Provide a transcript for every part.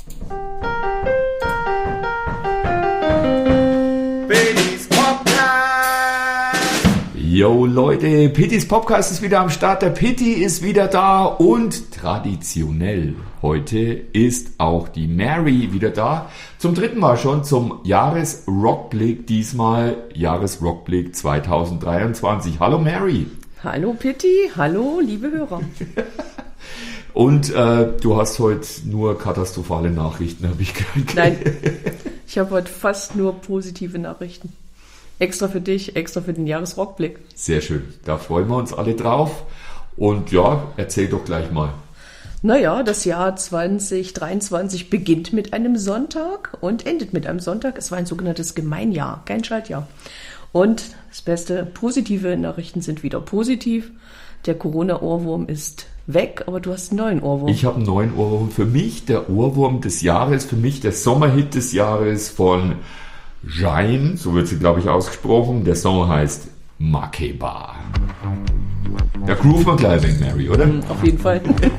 Pittys Podcast! Yo Leute, Pittys Podcast ist wieder am Start, der Pitti ist wieder da und traditionell heute ist auch die Mary wieder da. Zum dritten Mal schon zum Jahresrockblick, diesmal Jahresrockblick 2023. Hallo Mary! Hallo Pitti, hallo liebe Hörer. Und du hast heute nur katastrophale Nachrichten, habe ich gehört. Nein, ich habe heute fast nur positive Nachrichten. Extra für dich, extra für den Jahresrockblick. Sehr schön, da freuen wir uns alle drauf. Und ja, erzähl doch gleich mal. Naja, das Jahr 2023 beginnt mit einem Sonntag und endet mit einem Sonntag. Es war ein sogenanntes Gemeinjahr, kein Schaltjahr. Und das Beste, positive Nachrichten sind wieder positiv. Der Corona-Ohrwurm ist weg, aber du hast einen neuen Ohrwurm. Ich habe einen neuen Ohrwurm. Für mich der Ohrwurm des Jahres, für mich der Sommerhit des Jahres von Jain, so wird sie, glaube ich, ausgesprochen. Der Song heißt Makeba. Da grooven wir gleich weg, Mary, oder? Auf jeden Fall.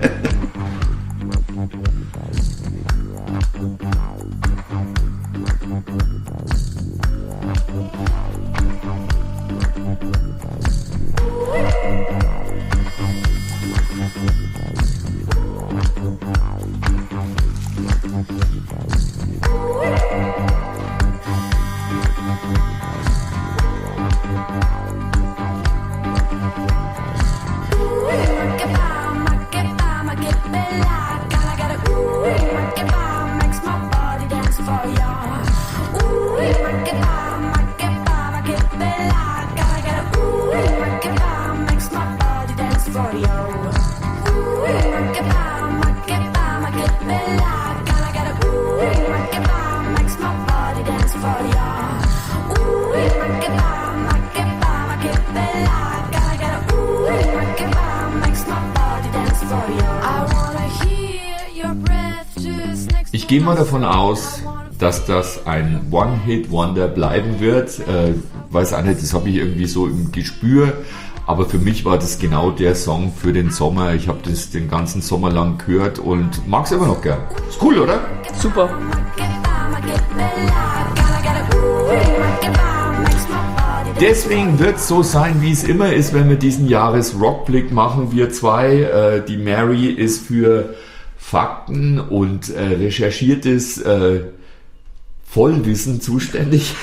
Ich gehe mal davon aus, dass das ein One-Hit-Wonder bleiben wird. Weiß auch nicht, das habe ich irgendwie so im Gespür. Aber für mich war das genau der Song für den Sommer. Ich habe das den ganzen Sommer lang gehört und mag es immer noch gern. Ist cool, oder? Super. Deswegen wird es so sein, wie es immer ist, wenn wir diesen Jahresrockblick machen. Wir zwei, die Mary ist für Fakten und recherchiertes Vollwissen zuständig.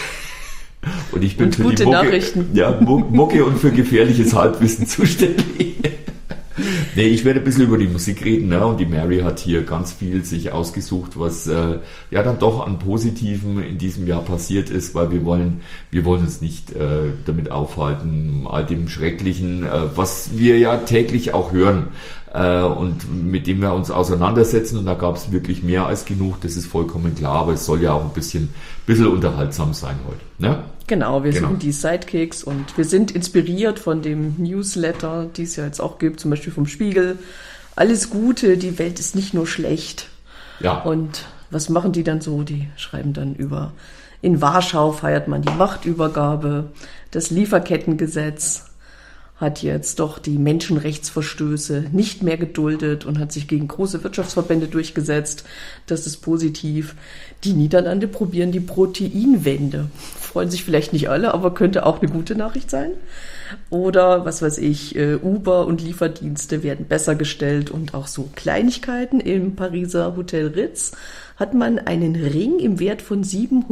Und ich bin und für gute die Mucke, Nachrichten. Ja, Mucke und für gefährliches Halbwissen zuständig. Nee, ich werde ein bisschen über die Musik reden, ne? Und die Mary hat hier ganz viel sich ausgesucht, was ja dann doch an Positiven in diesem Jahr passiert ist, weil wir wollen uns nicht damit aufhalten, all dem Schrecklichen, was wir ja täglich auch hören und mit dem wir uns auseinandersetzen. Und da gab es wirklich mehr als genug, das ist vollkommen klar, aber es soll ja auch ein bisschen unterhaltsam sein heute. Ne? Genau, wir sind die Sidekicks und wir sind inspiriert von dem Newsletter, die es ja jetzt auch gibt, zum Beispiel vom Spiegel. Alles Gute, die Welt ist nicht nur schlecht. Ja. Und was machen die dann so? Die schreiben dann in Warschau feiert man die Machtübergabe, das Lieferkettengesetz hat jetzt doch die Menschenrechtsverstöße nicht mehr geduldet und hat sich gegen große Wirtschaftsverbände durchgesetzt. Das ist positiv. Die Niederlande probieren die Proteinwende. Freuen sich vielleicht nicht alle, aber könnte auch eine gute Nachricht sein. Oder, was weiß ich, Uber und Lieferdienste werden besser gestellt und auch so Kleinigkeiten. Im Pariser Hotel Ritz hat man einen Ring im Wert von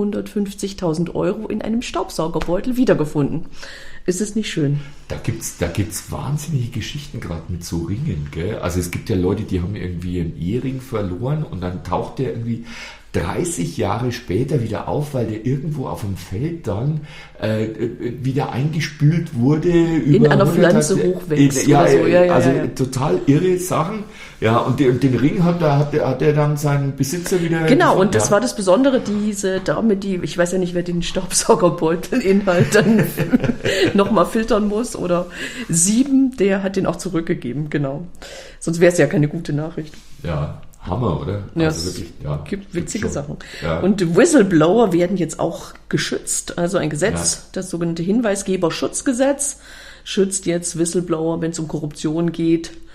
750.000 Euro in einem Staubsaugerbeutel wiedergefunden. Ist es nicht schön? Da gibt's wahnsinnige Geschichten gerade mit so Ringen, gell? Also es gibt ja Leute, die haben irgendwie einen Ehering verloren und dann taucht der irgendwie 30 Jahre später wieder auf, weil der irgendwo auf dem Feld dann wieder eingespült wurde. In einer Pflanze hochwächst oder so. Also total irre Sachen. Ja, und den Ring hat er dann seinen Besitzer wieder Genau, gefunden. und das war das Besondere, diese Dame, ich weiß ja nicht, wer den Staubsaugerbeutelinhalt dann nochmal filtern muss, oder 7, der hat den auch zurückgegeben, genau. Sonst wäre es ja keine gute Nachricht. Ja. Hammer, oder? Ja, also wirklich, ja, gibt witzige Sachen. Ja. Und Whistleblower werden jetzt auch geschützt. Also ein Gesetz, das sogenannte Hinweisgeberschutzgesetz, schützt jetzt Whistleblower, wenn es um Korruption geht.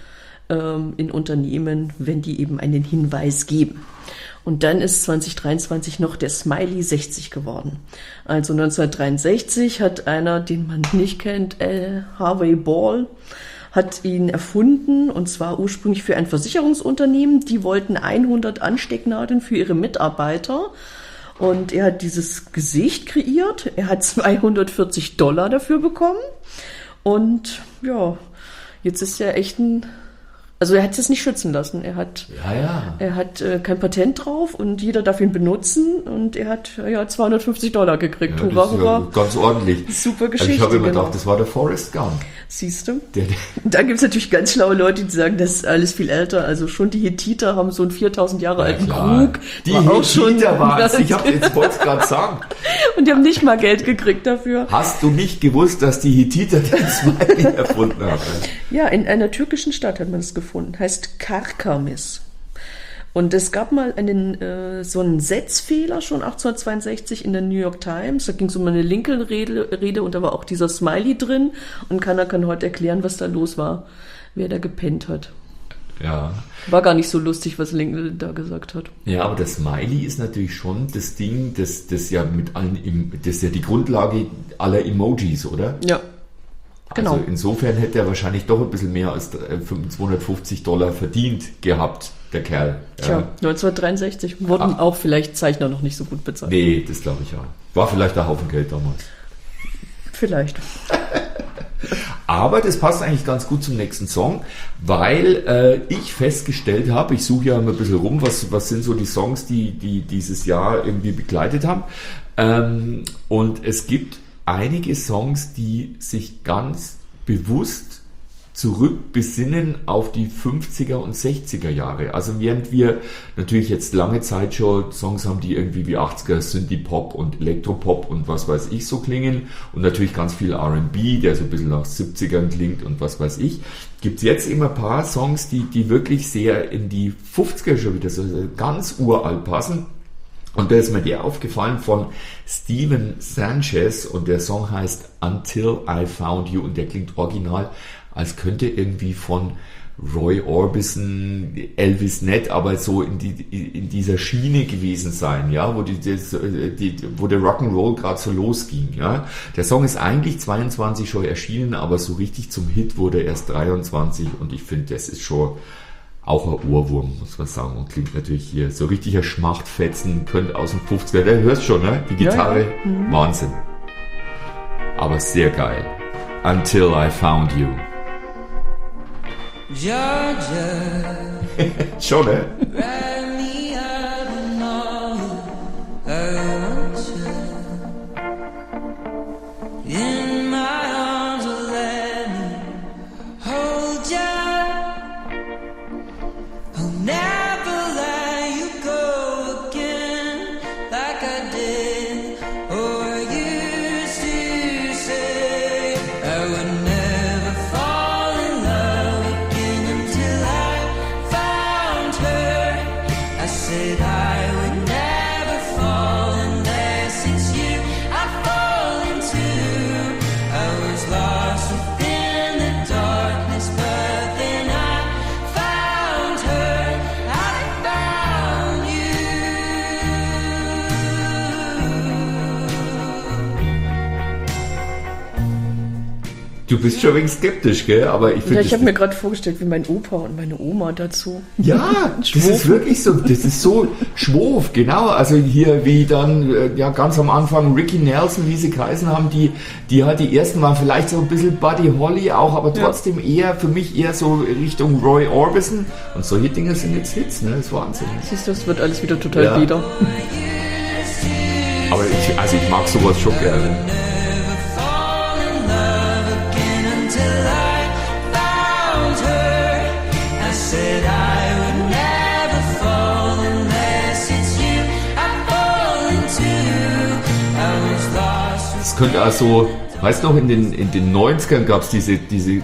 in Unternehmen, wenn die eben einen Hinweis geben. Und dann ist 2023 noch der Smiley 60 geworden. Also 1963 hat einer, den man nicht kennt, Harvey Ball, hat ihn erfunden, und zwar ursprünglich für ein Versicherungsunternehmen. Die wollten 100 Anstecknadeln für ihre Mitarbeiter. Und er hat dieses Gesicht kreiert. Er hat $240 dafür bekommen. Und ja, jetzt ist er echt also er hat es nicht schützen lassen. Er hat kein Patent drauf und jeder darf ihn benutzen, und er hat $250 gekriegt. Ja, das ist ja ganz ordentlich. Super Geschichte. Also ich habe immer gedacht, das war der Forrest Gump. Siehst du? Da gibt es natürlich ganz schlaue Leute, die sagen, das ist alles viel älter. Also schon die Hethiter haben so einen 4000 Jahre alten Krug. Die Hethiter waren es. Ich wollte es gerade sagen. Und die haben nicht mal Geld gekriegt dafür. Hast du nicht gewusst, dass die Hethiter den Smiley erfunden haben? Ja, in einer türkischen Stadt hat man es gefunden. Heißt Karkamis. Und es gab mal so einen Setzfehler schon 1862 in der New York Times. Da ging es um eine Lincoln-Rede und da war auch dieser Smiley drin. Und keiner kann heute erklären, was da los war, wer da gepennt hat. Ja. War gar nicht so lustig, was Lincoln da gesagt hat. Ja, aber das Smiley ist natürlich schon das Ding, das ja das ist ja die Grundlage aller Emojis, oder? Ja. Genau. Also insofern hätte er wahrscheinlich doch ein bisschen mehr als $250 verdient gehabt, der Kerl. Tja, 1963 wurden auch vielleicht Zeichner noch nicht so gut bezahlt. Nee, das glaube ich auch. War vielleicht ein Haufen Geld damals. Vielleicht. Aber das passt eigentlich ganz gut zum nächsten Song, weil ich festgestellt habe, ich suche ja immer ein bisschen rum, was sind so die Songs, die dieses Jahr irgendwie begleitet haben. Und es gibt einige Songs, die sich ganz bewusst zurückbesinnen auf die 50er und 60er Jahre. Also während wir natürlich jetzt lange Zeit schon Songs haben, die irgendwie wie 80er Synthie-Pop und Elektropop und was weiß ich so klingen, und natürlich ganz viel R&B, der so ein bisschen nach 70ern klingt und was weiß ich, gibt es jetzt immer ein paar Songs, die wirklich sehr in die 50er schon wieder so ganz uralt passen. Und da ist mir der aufgefallen von Steven Sanchez, und der Song heißt Until I Found You, und der klingt original, als könnte irgendwie von Roy Orbison, Elvis nicht, aber so in dieser Schiene gewesen sein, ja, wo wo der Rock'n'Roll gerade so losging, ja. Der Song ist eigentlich 22 schon erschienen, aber so richtig zum Hit wurde er erst 23, und ich finde, das ist schon auch ein Ohrwurm, muss man sagen. Und klingt natürlich hier so richtiger Schmachtfetzen, könnte aus dem 50er, der hörst schon, ne? Die Gitarre, ja. Wahnsinn. Aber sehr geil. Until I Found You. Georgia. Schon, ne? Write me up and all I want you. In my arms, oh, let me hold you. I'll never let you go again like I did or used to say. I would never fall in love again until I found her. I said I would never fall unless it's you I fall into. I was lost within the darkness, but then I found her. I found you. Du bist schon ein wenig skeptisch, gell? Aber ich finde. Ja, ich habe mir gerade vorgestellt, wie mein Opa und meine Oma dazu. Ja, das ist wirklich so, das ist so schwof, genau. Also hier wie dann, ja, ganz am Anfang Ricky Nelson, wie sie geheißen haben, die halt die ersten waren vielleicht so ein bisschen Buddy Holly auch, aber trotzdem eher, für mich eher so Richtung Roy Orbison. Und solche Dinge sind jetzt Hits, ne? Das ist Wahnsinn. Siehst du, das wird alles wieder total Ja. wieder. Aber ich mag sowas schon gerne. Never fall in love again until I found her. I said I would never fall unless it's you I fall into. I was lost. Es könnte also, Weißt du noch, in den 90ern gab es diese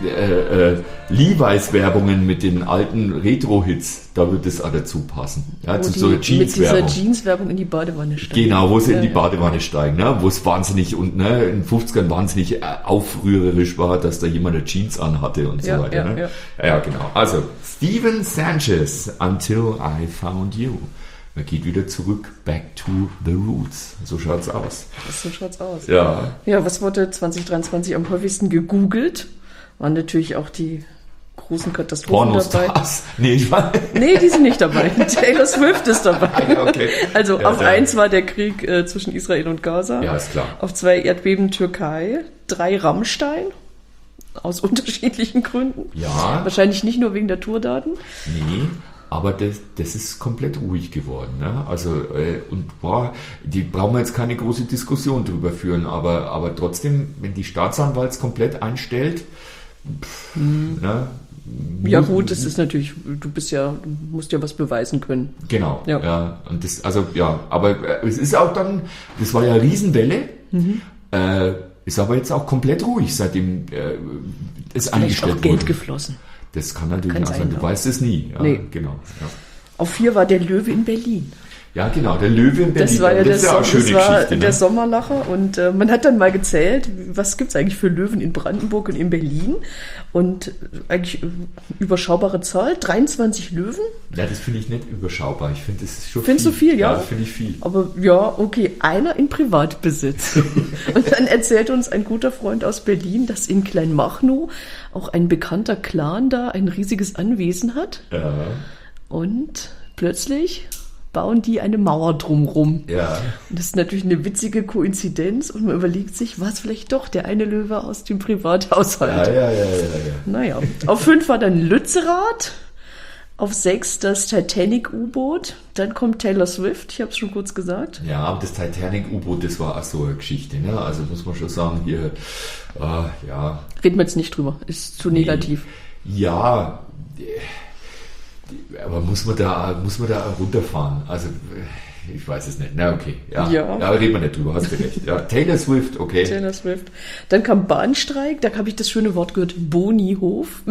Levi's-Werbungen mit den alten Retro-Hits. Da wird es auch dazu passen. Ja, Wo zu die so einer mit dieser Jeans-Werbung. Jeans-Werbung in die Badewanne steigen. Genau, wo sie in die Ja. Badewanne steigen, ne? Wo es wahnsinnig und ne, in den 50ern wahnsinnig aufrührerisch war, dass da jemand eine Jeans anhatte und so Ja, weiter. ja, Ne? ja. Ja, genau. Also, Steven Sanchez, Until I Found You. Man geht wieder zurück, back to the roots. So schaut's aus. So schaut's aus. Ja, Ja, was wurde 2023 am häufigsten gegoogelt? Waren natürlich auch die großen Katastrophen dabei. Pornostars. Nee, ich war. Nee, die sind nicht dabei. Taylor Swift ist dabei. Okay. Also Ja, auf ja. 1 war der Krieg zwischen Israel und Gaza. Ja, ist klar. Auf 2 Erdbeben Türkei. 3 Rammstein. Aus unterschiedlichen Gründen. Ja, Wahrscheinlich nicht nur wegen der Tourdaten. nee. Aber das ist komplett ruhig geworden. Ne? Also, die brauchen wir jetzt keine große Diskussion drüber führen, aber trotzdem, wenn die Staatsanwalts komplett einstellt, ne? Ja gut, das ist natürlich, du musst ja was beweisen können. Genau, Ja. ja. Und das, also ja, aber es ist auch dann, das war ja eine Riesenwelle, ist aber jetzt auch komplett ruhig, seitdem es Vielleicht eingestellt auch Geld wurde. geflossen. Das kann natürlich Kann auch sein, sein, du ja. weißt es nie. Ja, Nee. Genau. Ja. Auf 4 war der Löwe in Berlin. Ja, genau, der Löwe in Berlin. Das war ja das ist ja auch eine schöne Geschichte. der Ne? Sommerlacher und man hat dann mal gezählt, was gibt's eigentlich für Löwen in Brandenburg und in Berlin und eigentlich überschaubare Zahl, 23 Löwen, Ja, das finde ich nicht überschaubar. Ich finde, das ist schon Findest du viel, ja? Ja, das finde ich viel. aber ja, okay, einer in Privatbesitz. Und dann erzählt uns ein guter Freund aus Berlin, dass in Kleinmachnow auch ein bekannter Clan da ein riesiges Anwesen hat Ja, und plötzlich bauen die eine Mauer drumrum. ja. Und das ist natürlich eine witzige Koinzidenz und man überlegt sich, was vielleicht doch der eine Löwe aus dem Privathaushalt. Ja. Naja, auf 5 war dann Lützerath, auf 6 das Titanic-U-Boot, dann kommt Taylor Swift, ich habe es schon kurz gesagt. Ja, aber das Titanic-U-Boot, das war auch so eine Geschichte. Ne? Also muss man schon sagen, hier, ja. Reden wir jetzt nicht drüber, ist zu negativ. Ja, aber muss man da runterfahren? Also, ich weiß es nicht. Na, okay. Ja, Ja. reden wir nicht drüber, hast du recht. Ja, Taylor Swift, okay. Taylor Swift. Dann kam Bahnstreik, da habe ich das schöne Wort gehört, Bonihof.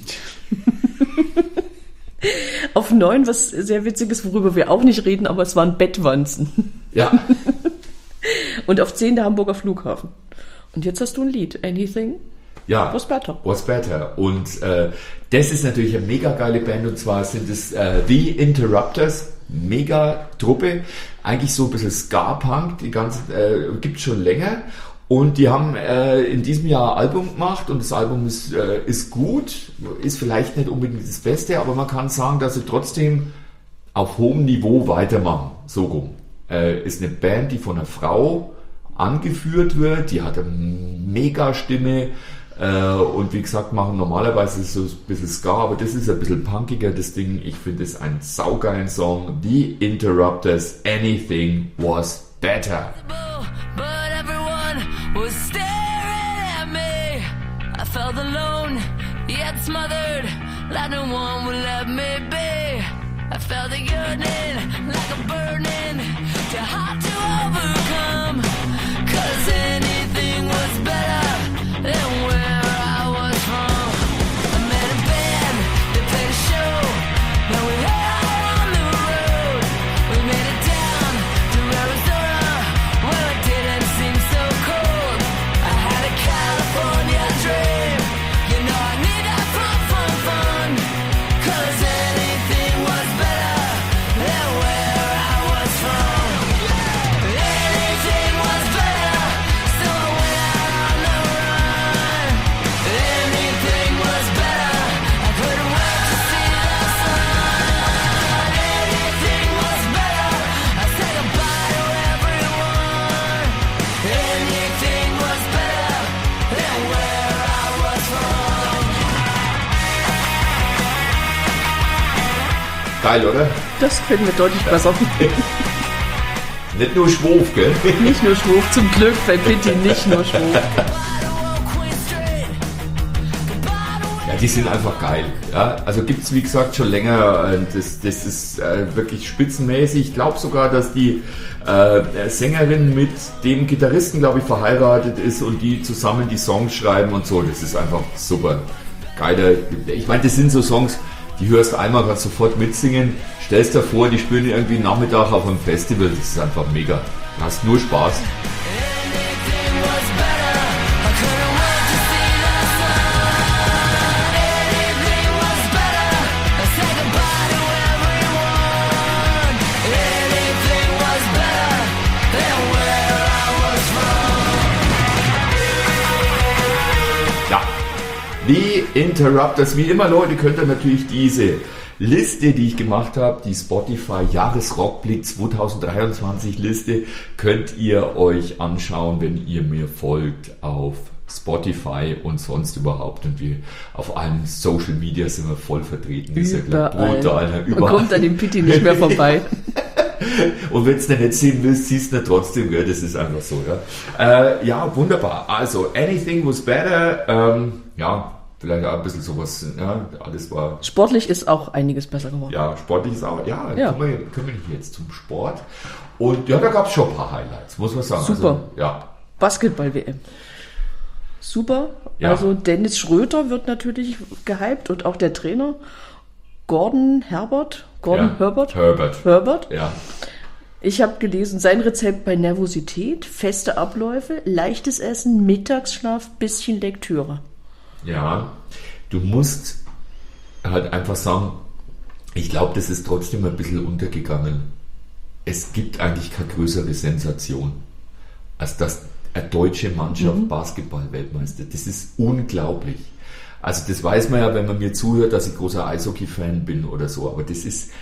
Auf 9, was sehr witzig ist, worüber wir auch nicht reden, aber es waren Bettwanzen. Ja, Und auf 10 der Hamburger Flughafen. Und jetzt hast du ein Lied, Anything ja. Was Better. What's Better? Und das ist natürlich eine mega geile Band, und zwar sind es The Interrupters, mega Truppe, eigentlich so ein bisschen Ska-Punk, die ganze gibt's schon länger, und die haben in diesem Jahr ein Album gemacht, und das Album ist gut, ist vielleicht nicht unbedingt das Beste, aber man kann sagen, dass sie trotzdem auf hohem Niveau weitermachen, so rum. Ist eine Band, die von einer Frau angeführt wird, die hat eine mega Stimme, und wie gesagt, machen normalerweise so ein bisschen Ska, aber das ist ein bisschen punkiger, das Ding. Ich finde es einen saugeilen Song. The Interrupters, Anything Was Better. But everyone was staring at me. I felt alone, yet smothered, like no one would let me be. I felt a yearning, like a burning, too hot to overcome. 'Cause anything was better than where I was from. I met a band, they played a show, now we're out on the road. We made it down to Arizona, where it didn't seem so cold. I had a California dream, you know I need that fun. 'Cause anything was better than where I was from. Anything was better, so I went out on the run. Anything was better, I couldn't wait to see the sun. Anything was better, I said goodbye to everyone. Anything was better than where I was from. Geil, oder? Das finden wir deutlich besser. Nicht nur Schwof, gell? Nicht nur Schwurf, zum Glück bei Pitti nicht nur Schwurf. Ja, die sind einfach geil. Ja? Also gibt es, wie gesagt, schon länger. Das ist wirklich spitzenmäßig. Ich glaube sogar, dass die Sängerin mit dem Gitarristen, glaube ich, verheiratet ist und die zusammen die Songs schreiben und so. Das ist einfach super. Geile. Ich meine, das sind so Songs, die hörst du einmal, kannst sofort mitsingen. Stellst dir vor, die spielen irgendwie Nachmittag auf einem Festival. Das ist einfach mega. Du hast nur Spaß. Die Interrupters, wie immer Leute, könnt ihr natürlich diese Liste, die ich gemacht habe, die Spotify Jahresrockblick 2023 Liste, könnt ihr euch anschauen, wenn ihr mir folgt auf Spotify und sonst überhaupt. Und wir auf allen Social Media sind wir voll vertreten. Das ist ja klar, brutal. Man kommt an dem Pitti nicht mehr vorbei. Und wenn du nicht sehen willst, siehst du ihn trotzdem, gell? Das ist einfach so. Ja, ja, wunderbar. Also, Anything Was Better, ja, vielleicht auch ein bisschen sowas, ja, alles war... Sportlich ist auch einiges besser geworden. Ja, sportlich ist auch, ja, Ja. Können wir nicht jetzt zum Sport. Und ja, da gab es schon ein paar Highlights, muss man sagen. Super. Also, ja. Basketball-WM. Super. Ja. Also Dennis Schröter wird natürlich gehypt und auch der Trainer Gordon Herbert. Ja. Herbert. Ja. Ich habe gelesen, sein Rezept bei Nervosität, feste Abläufe, leichtes Essen, Mittagsschlaf, bisschen Lektüre. Ja, du musst halt einfach sagen, ich glaube, das ist trotzdem ein bisschen untergegangen. Es gibt eigentlich keine größere Sensation, als dass eine deutsche Mannschaft Basketball-Weltmeister. Das ist unglaublich. Also das weiß man ja, wenn man mir zuhört, dass ich großer Eishockey-Fan bin oder so, aber das ist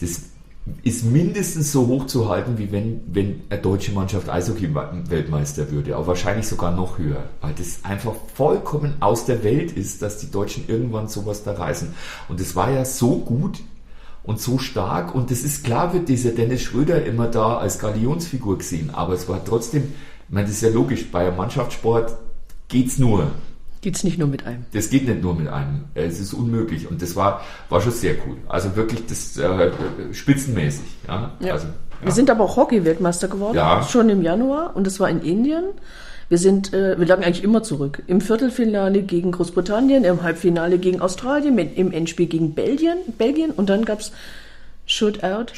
mindestens so hoch zu halten, wie wenn eine deutsche Mannschaft Eishockey-Weltmeister würde, aber wahrscheinlich sogar noch höher, weil das einfach vollkommen aus der Welt ist, dass die Deutschen irgendwann sowas da reißen. Und es war ja so gut und so stark und das ist klar, wird dieser Dennis Schröder immer da als Galionsfigur gesehen, aber es war trotzdem, ich meine, das ist ja logisch, bei einem Mannschaftssport geht's nur. Geht's nicht nur mit einem. Das geht nicht nur mit einem. Es ist unmöglich. Und das war schon sehr cool. Also wirklich das spitzenmäßig. Ja? Ja. Also, ja. Wir sind aber auch Hockey-Weltmeister geworden, Ja. schon im Januar und das war in Indien. Wir lagen eigentlich immer zurück. Im Viertelfinale gegen Großbritannien, im Halbfinale gegen Australien, im Endspiel gegen Belgien und dann gab's Shootout.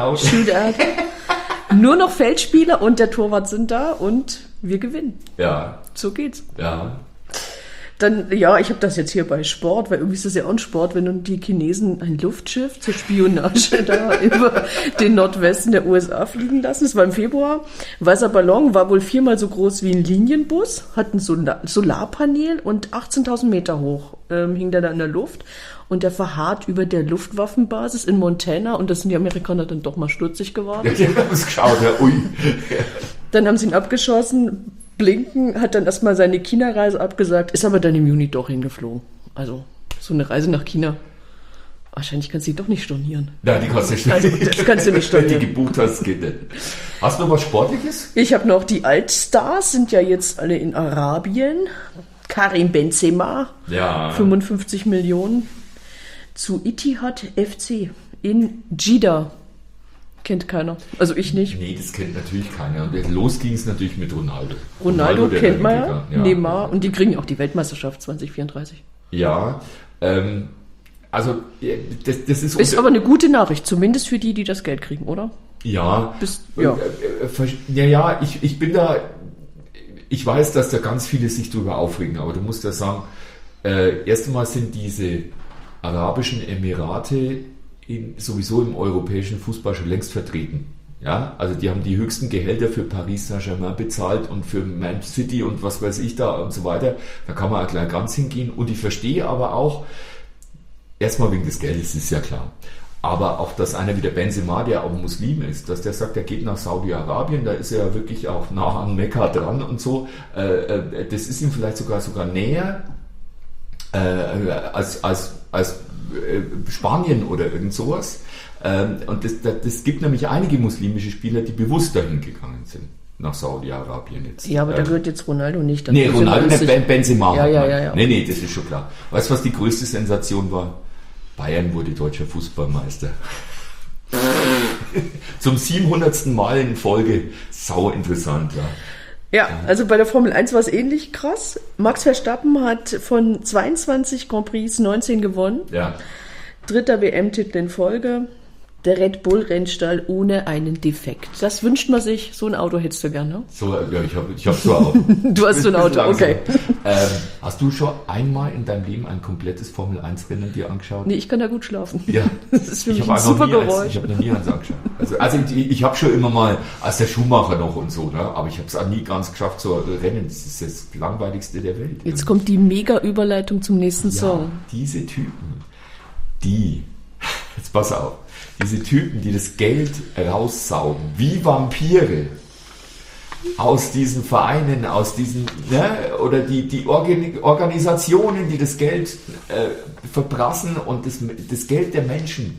Nur noch Feldspieler und der Torwart sind da und wir gewinnen. Ja, So geht's. ja. Dann, ja, ich habe das jetzt hier bei Sport, weil irgendwie ist das ja auch ein Sport, wenn nun die Chinesen ein Luftschiff zur Spionage da über den Nordwesten der USA fliegen lassen. Das war im Februar. Ein weißer Ballon war wohl 4-mal so groß wie ein Linienbus, hat ein Solarpanel und 18.000 Meter hoch hing der da in der Luft. Und der verharrt über der Luftwaffenbasis in Montana und das sind die Amerikaner dann doch mal stutzig geworden. Ja, die haben es geschaut. Ja. Ui. Dann haben sie ihn abgeschossen. Blinken hat dann erstmal seine China-Reise abgesagt, ist aber dann im Juni doch hingeflogen. Also so eine Reise nach China. Wahrscheinlich kannst du die doch nicht stornieren. Nein, die kannst du nicht. Also, das kannst du nicht Wenn stornieren. die gebucht hast, geht nicht. Hast du noch was Sportliches? Ich habe noch die Altstars, sind ja jetzt alle in Arabien. Karim Benzema, Ja. 55 Millionen. Zu Ittihad FC in Jeddah. Kennt keiner. Also ich nicht. Nee, das kennt natürlich keiner. Und los ging es natürlich mit Ronaldo. Ronaldo der kennt man dahin ja. gegangen. Neymar. Und die kriegen auch die Weltmeisterschaft 2034. Ja, also das ist... Ist aber eine gute Nachricht, zumindest für die, die das Geld kriegen, oder? Ja, Ja. Ich bin da, ich weiß, dass da ganz viele sich drüber aufregen, aber du musst ja sagen, erst einmal sind diese Arabischen Emirate sowieso im europäischen Fußball schon längst vertreten. Ja, also die haben die höchsten Gehälter für Paris Saint-Germain bezahlt und für Man City und was weiß ich da und so weiter. Da kann man auch gleich ganz hingehen. Und ich verstehe aber auch, erstmal wegen des Geldes, ist ja klar. Aber auch, dass einer wie der Benzema, der auch Muslim ist, dass der sagt, er geht nach Saudi-Arabien, da ist er ja wirklich auch nah an Mekka dran und so. Das ist ihm vielleicht sogar näher als Spanien oder irgend sowas. Und das gibt nämlich einige muslimische Spieler, die bewusst dahin gegangen sind. nach Saudi-Arabien jetzt. Ja, aber da gehört jetzt Ronaldo nicht dazu. Nee, Ronaldo, Sind wir nicht uns Benzema. Ja, hat ja, man. ja, ja. Nee, das ist schon klar. Weißt du, was die größte Sensation war? Bayern wurde deutscher Fußballmeister. Zum 700. Mal in Folge. Sau interessant, ja. Ja, also bei der Formel 1 war es ähnlich krass. Max Verstappen hat von 22 Grand Prix 19 gewonnen. Ja. 3. WM-Titel in Folge. Der Red Bull-Rennstall ohne einen Defekt. Das wünscht man sich. So ein Auto hättest du gerne. So, ja, ich hab so ein Auto. Du hast so ein Auto, okay. Hast du schon einmal in deinem Leben ein komplettes Formel-1-Rennen dir angeschaut? Nee, ich kann da gut schlafen. Ja. Das ist für mich hab ein auch noch super nie Geräusch. Ich habe noch nie eins angeschaut. Also ich habe schon immer mal, als der Schuhmacher noch und so, ne? Aber ich habe es auch nie ganz geschafft zu rennen. Das ist das langweiligste der Welt. Jetzt kommt die Mega-Überleitung zum nächsten ja, Song. diese Typen, jetzt pass auf, diese Typen, die das Geld raussaugen, wie Vampire, aus diesen Vereinen, aus diesen, ne, oder die Organisationen, die das Geld verprassen und das Geld der Menschen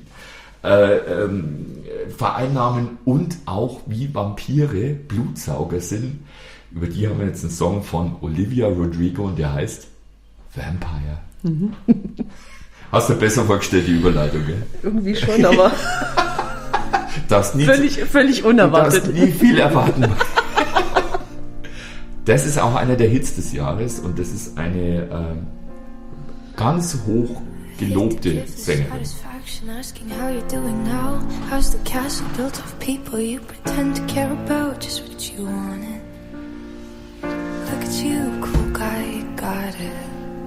vereinnahmen und auch wie Vampire Blutsauger sind. Über die haben wir jetzt einen Song von Olivia Rodrigo und der heißt Vampire. Mhm. Hast du besser vorgestellt, die Überleitung, gell? Irgendwie schon, aber völlig unerwartet. Du darfst nie viel erwarten. Das ist auch einer der Hits des Jahres und das ist eine ganz hoch gelobte Sängerin. Satisfaction asking how you're doing now. How's the castle built of people you pretend to care about? Just what you wanted. Look at you, cool guy, you got it.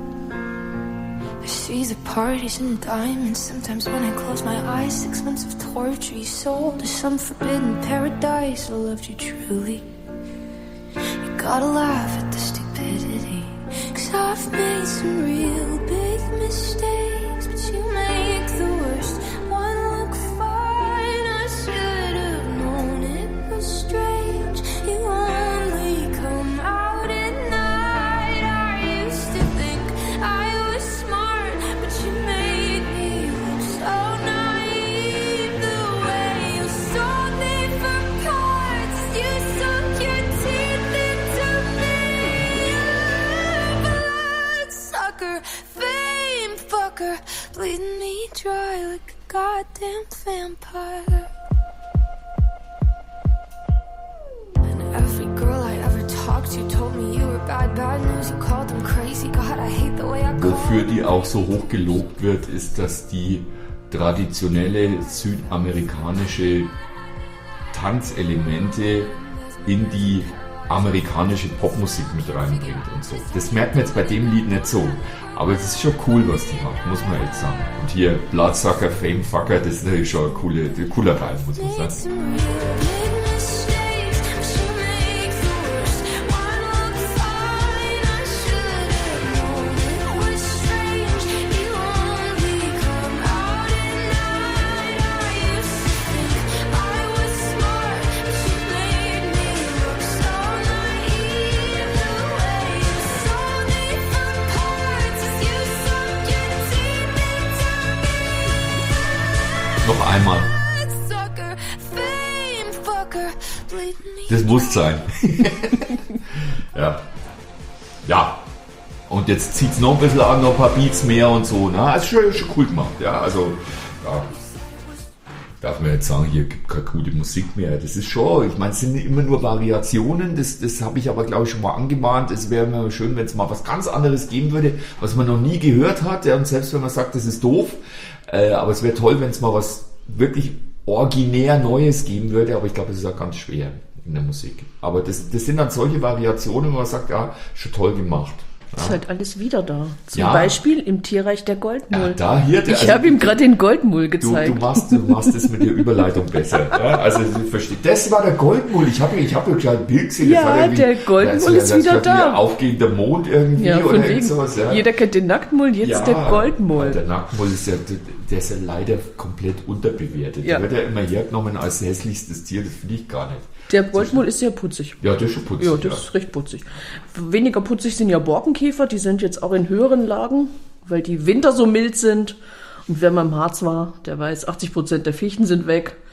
I see the parties and diamonds. Sometimes when I close my eyes, 6 months of torture you sold to some forbidden paradise. I loved you truly. You gotta laugh at the stupidity, 'cause I've made some real big mistakes, but you make the worst one look fine. I should have known it was strange. You only come out at night. I used to think I was smart, but you made me look so naive. The way you sold me for cards, you sunk your teeth into me. Bloodsucker, fame fucker, bleeding me dry like a goddamn vampire. And every girl I ever talked to told me you were bad news. You called them crazy. God, I hate the way I call Wofür die auch so hoch gelobt wird, ist, dass die traditionelle südamerikanische Tanzelemente in die amerikanische Popmusik mit reinbringt und so. Das merkt man jetzt bei dem Lied nicht so. Aber es ist schon cool, was die macht, muss man echt sagen. Und hier Bloodsucker, Famefucker, das ist natürlich schon ein cooler Reim, muss man sagen. Noch einmal. Das muss sein. Ja. Ja. Und jetzt zieht es noch ein bisschen an, noch ein paar Beats mehr und so. Na, ist schon cool gemacht. Ja, also, ja. Darf man jetzt sagen, hier gibt keine gute Musik mehr. Das ist schon, ich meine, es sind immer nur Variationen. Das habe ich aber, glaube ich, schon mal angemahnt. Es wäre immer schön, wenn es mal was ganz anderes geben würde, was man noch nie gehört hat. Ja, und selbst wenn man sagt, das ist doof. Aber es wäre toll, wenn es mal was wirklich originär Neues geben würde. Aber ich glaube, es ist auch ganz schwer in der Musik. Aber das sind dann solche Variationen, wo man sagt, ja, schon toll gemacht. Ja. Ist halt alles wieder da. Zum Ja. Beispiel im Tierreich der Goldmull. Ja, da hier, Ich habe ihm gerade den Goldmull gezeigt. Du machst es mit der Überleitung besser. Ja? Also du verstehst. Das war der Goldmull. Ich hab ja ein Bild gesehen. Ja, das war irgendwie- der Goldmull ist wieder da. Wie aufgehender Mond irgendwie Ja, oder von irgend wegen. sowas. Ja. Jeder kennt den Nacktmull, jetzt der Goldmull. Der Nacktmull ist ja, der ist ja leider komplett unterbewertet. Ja. Der wird ja immer hergenommen als hässlichstes Tier. Das finde ich gar nicht. Der Goldmull ist sehr putzig. Ja, das ist schon putzig. Ja, das ist recht putzig. Weniger putzig sind ja Borkenkäfer, die sind jetzt auch in höheren Lagen, weil die Winter so mild sind. Und wer mal im Harz war, der weiß, 80% der Fichten sind weg.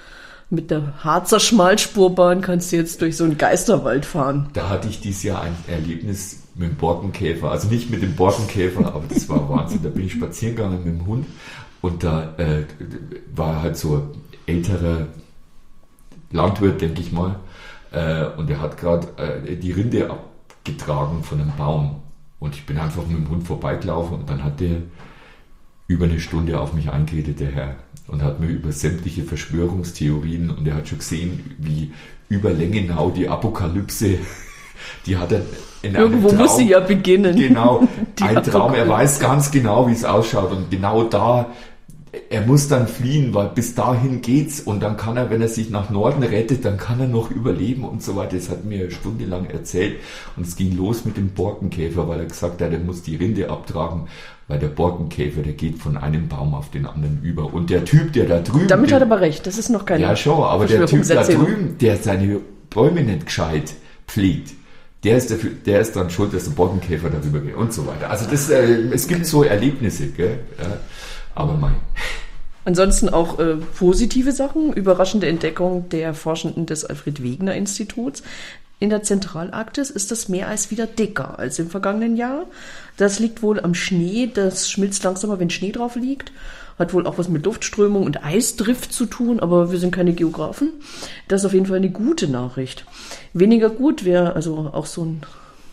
Mit der Harzer Schmalspurbahn kannst du jetzt durch so einen Geisterwald fahren. Da hatte ich dieses Jahr ein Erlebnis mit dem Borkenkäfer. Also nicht mit dem Borkenkäfer, aber das war Wahnsinn. Da bin ich spazieren gegangen mit dem Hund und da war halt so ein älterer Landwirt, denke ich mal. Und der hat gerade die Rinde abgetragen von einem Baum. Und ich bin einfach mit dem Hund vorbeigelaufen und dann hat der über eine Stunde auf mich eingeredet, der Herr. Und hat mir über sämtliche Verschwörungstheorien und er hat schon gesehen, wie über Längenau die Apokalypse, die hat er in Irgendwo einem Traum, muss sie ja beginnen. Genau, Die ein Traum, er Apokalypse. weiß ganz genau, wie es ausschaut und genau da, er muss dann fliehen, weil bis dahin geht's und dann kann er, wenn er sich nach Norden rettet, dann kann er noch überleben und so weiter. Das hat mir stundenlang erzählt und es ging los mit dem Borkenkäfer, weil er gesagt hat, er muss die Rinde abtragen, weil der Borkenkäfer, der geht von einem Baum auf den anderen über. Und der Typ, der da drüben... Damit hat er aber recht, das ist noch keine Ja schon, aber der Typ da Verschwörungserzählung. drüben, der seine Bäume nicht gescheit pflegt, der ist dann schuld, dass der Borkenkäfer darüber geht und so weiter. Also das, es gibt so Erlebnisse, gell? Ja, aber mein... Ansonsten auch positive Sachen, überraschende Entdeckung der Forschenden des Alfred-Wegener-Instituts. In der Zentralarktis ist das Meer Eis wieder dicker als im vergangenen Jahr. Das liegt wohl am Schnee, das schmilzt langsamer, wenn Schnee drauf liegt. Hat wohl auch was mit Luftströmung und Eisdrift zu tun, aber wir sind keine Geografen. Das ist auf jeden Fall eine gute Nachricht. Weniger gut wäre also auch so ein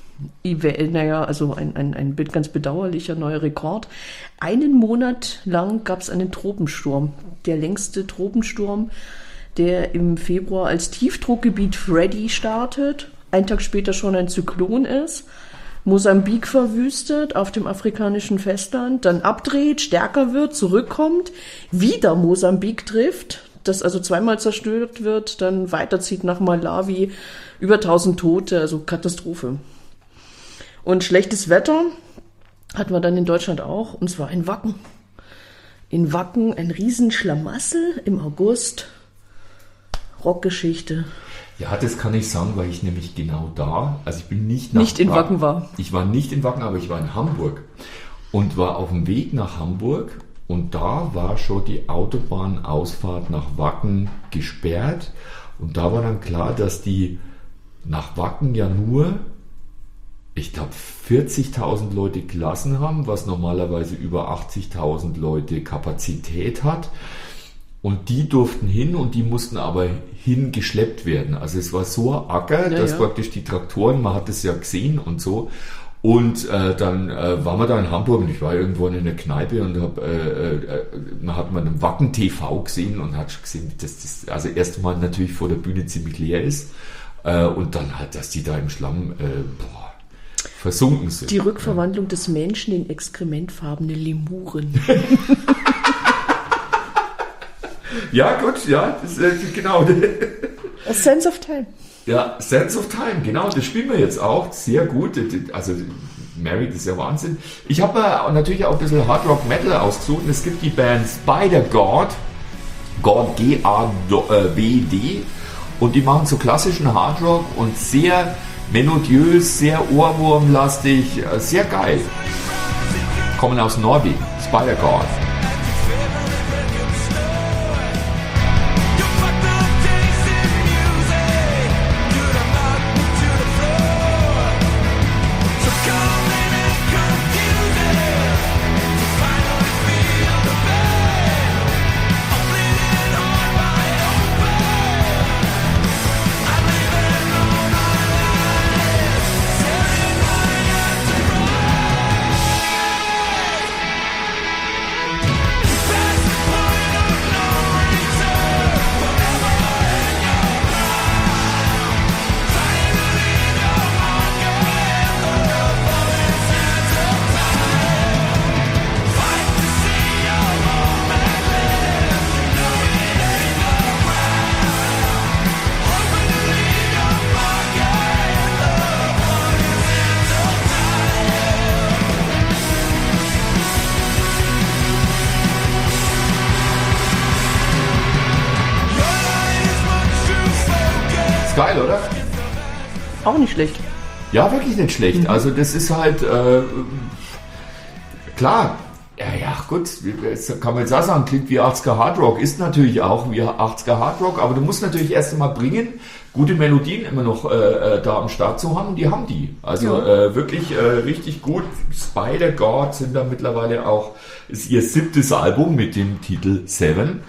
ein ganz bedauerlicher neuer Rekord. Einen Monat lang gab es einen Tropensturm. Der längste Tropensturm, der im Februar als Tiefdruckgebiet Freddy startet, einen Tag später schon ein Zyklon ist, Mosambik verwüstet auf dem afrikanischen Festland, dann abdreht, stärker wird, zurückkommt, wieder Mosambik trifft, das also zweimal zerstört wird, dann weiterzieht nach Malawi, über 1000 Tote, also Katastrophe. Und schlechtes Wetter hatten wir dann in Deutschland auch, und zwar in Wacken. In Wacken ein Riesenschlamassel im August. Rockgeschichte. Ja, das kann ich sagen, weil ich nämlich genau da, also ich bin nicht in Wacken war. Ich war nicht in Wacken, aber ich war in Hamburg und war auf dem Weg nach Hamburg und da war schon die Autobahnausfahrt nach Wacken gesperrt und da war dann klar, dass die nach Wacken ja nur, ich glaube, 40.000 Leute gelassen haben, was normalerweise über 80.000 Leute Kapazität hat. Und die durften hin und die mussten aber hingeschleppt werden. Also es war so ein Acker, dass praktisch die Traktoren, man hat es ja gesehen und so. Und dann waren wir da in Hamburg und ich war irgendwo in einer Kneipe und man hat mal einen Wacken TV gesehen und hat schon gesehen, dass das also erst mal natürlich vor der Bühne ziemlich leer ist. Und dann halt, dass die da im Schlamm versunken sind. Die Rückverwandlung des Menschen in exkrementfarbene Lemuren. Ja, gut, ja, das, genau. A Sense of Time. Ja, Sense of Time, genau, das spielen wir jetzt auch sehr gut. Also, Mary, das ist ja Wahnsinn. Ich habe mir natürlich auch ein bisschen Hard Rock Metal ausgesucht. Es gibt die Band Spider-God, God G-A-W-D, und die machen so klassischen Hard Rock und sehr melodiös, sehr ohrwurmlastig, sehr geil. Kommen aus Norwegen, Spider-God. Geil, oder? Auch nicht schlecht. Ja, wirklich nicht schlecht. Also das ist halt, klar, Ja, gut, das kann man jetzt auch sagen, klingt wie 80er Hardrock, ist natürlich auch wie 80er Hardrock, aber du musst natürlich erst einmal bringen, gute Melodien immer noch da am Start zu haben, und die haben die. Also wirklich richtig gut. Spider-God sind da mittlerweile auch, ist ihr 7. Album mit dem Titel 7.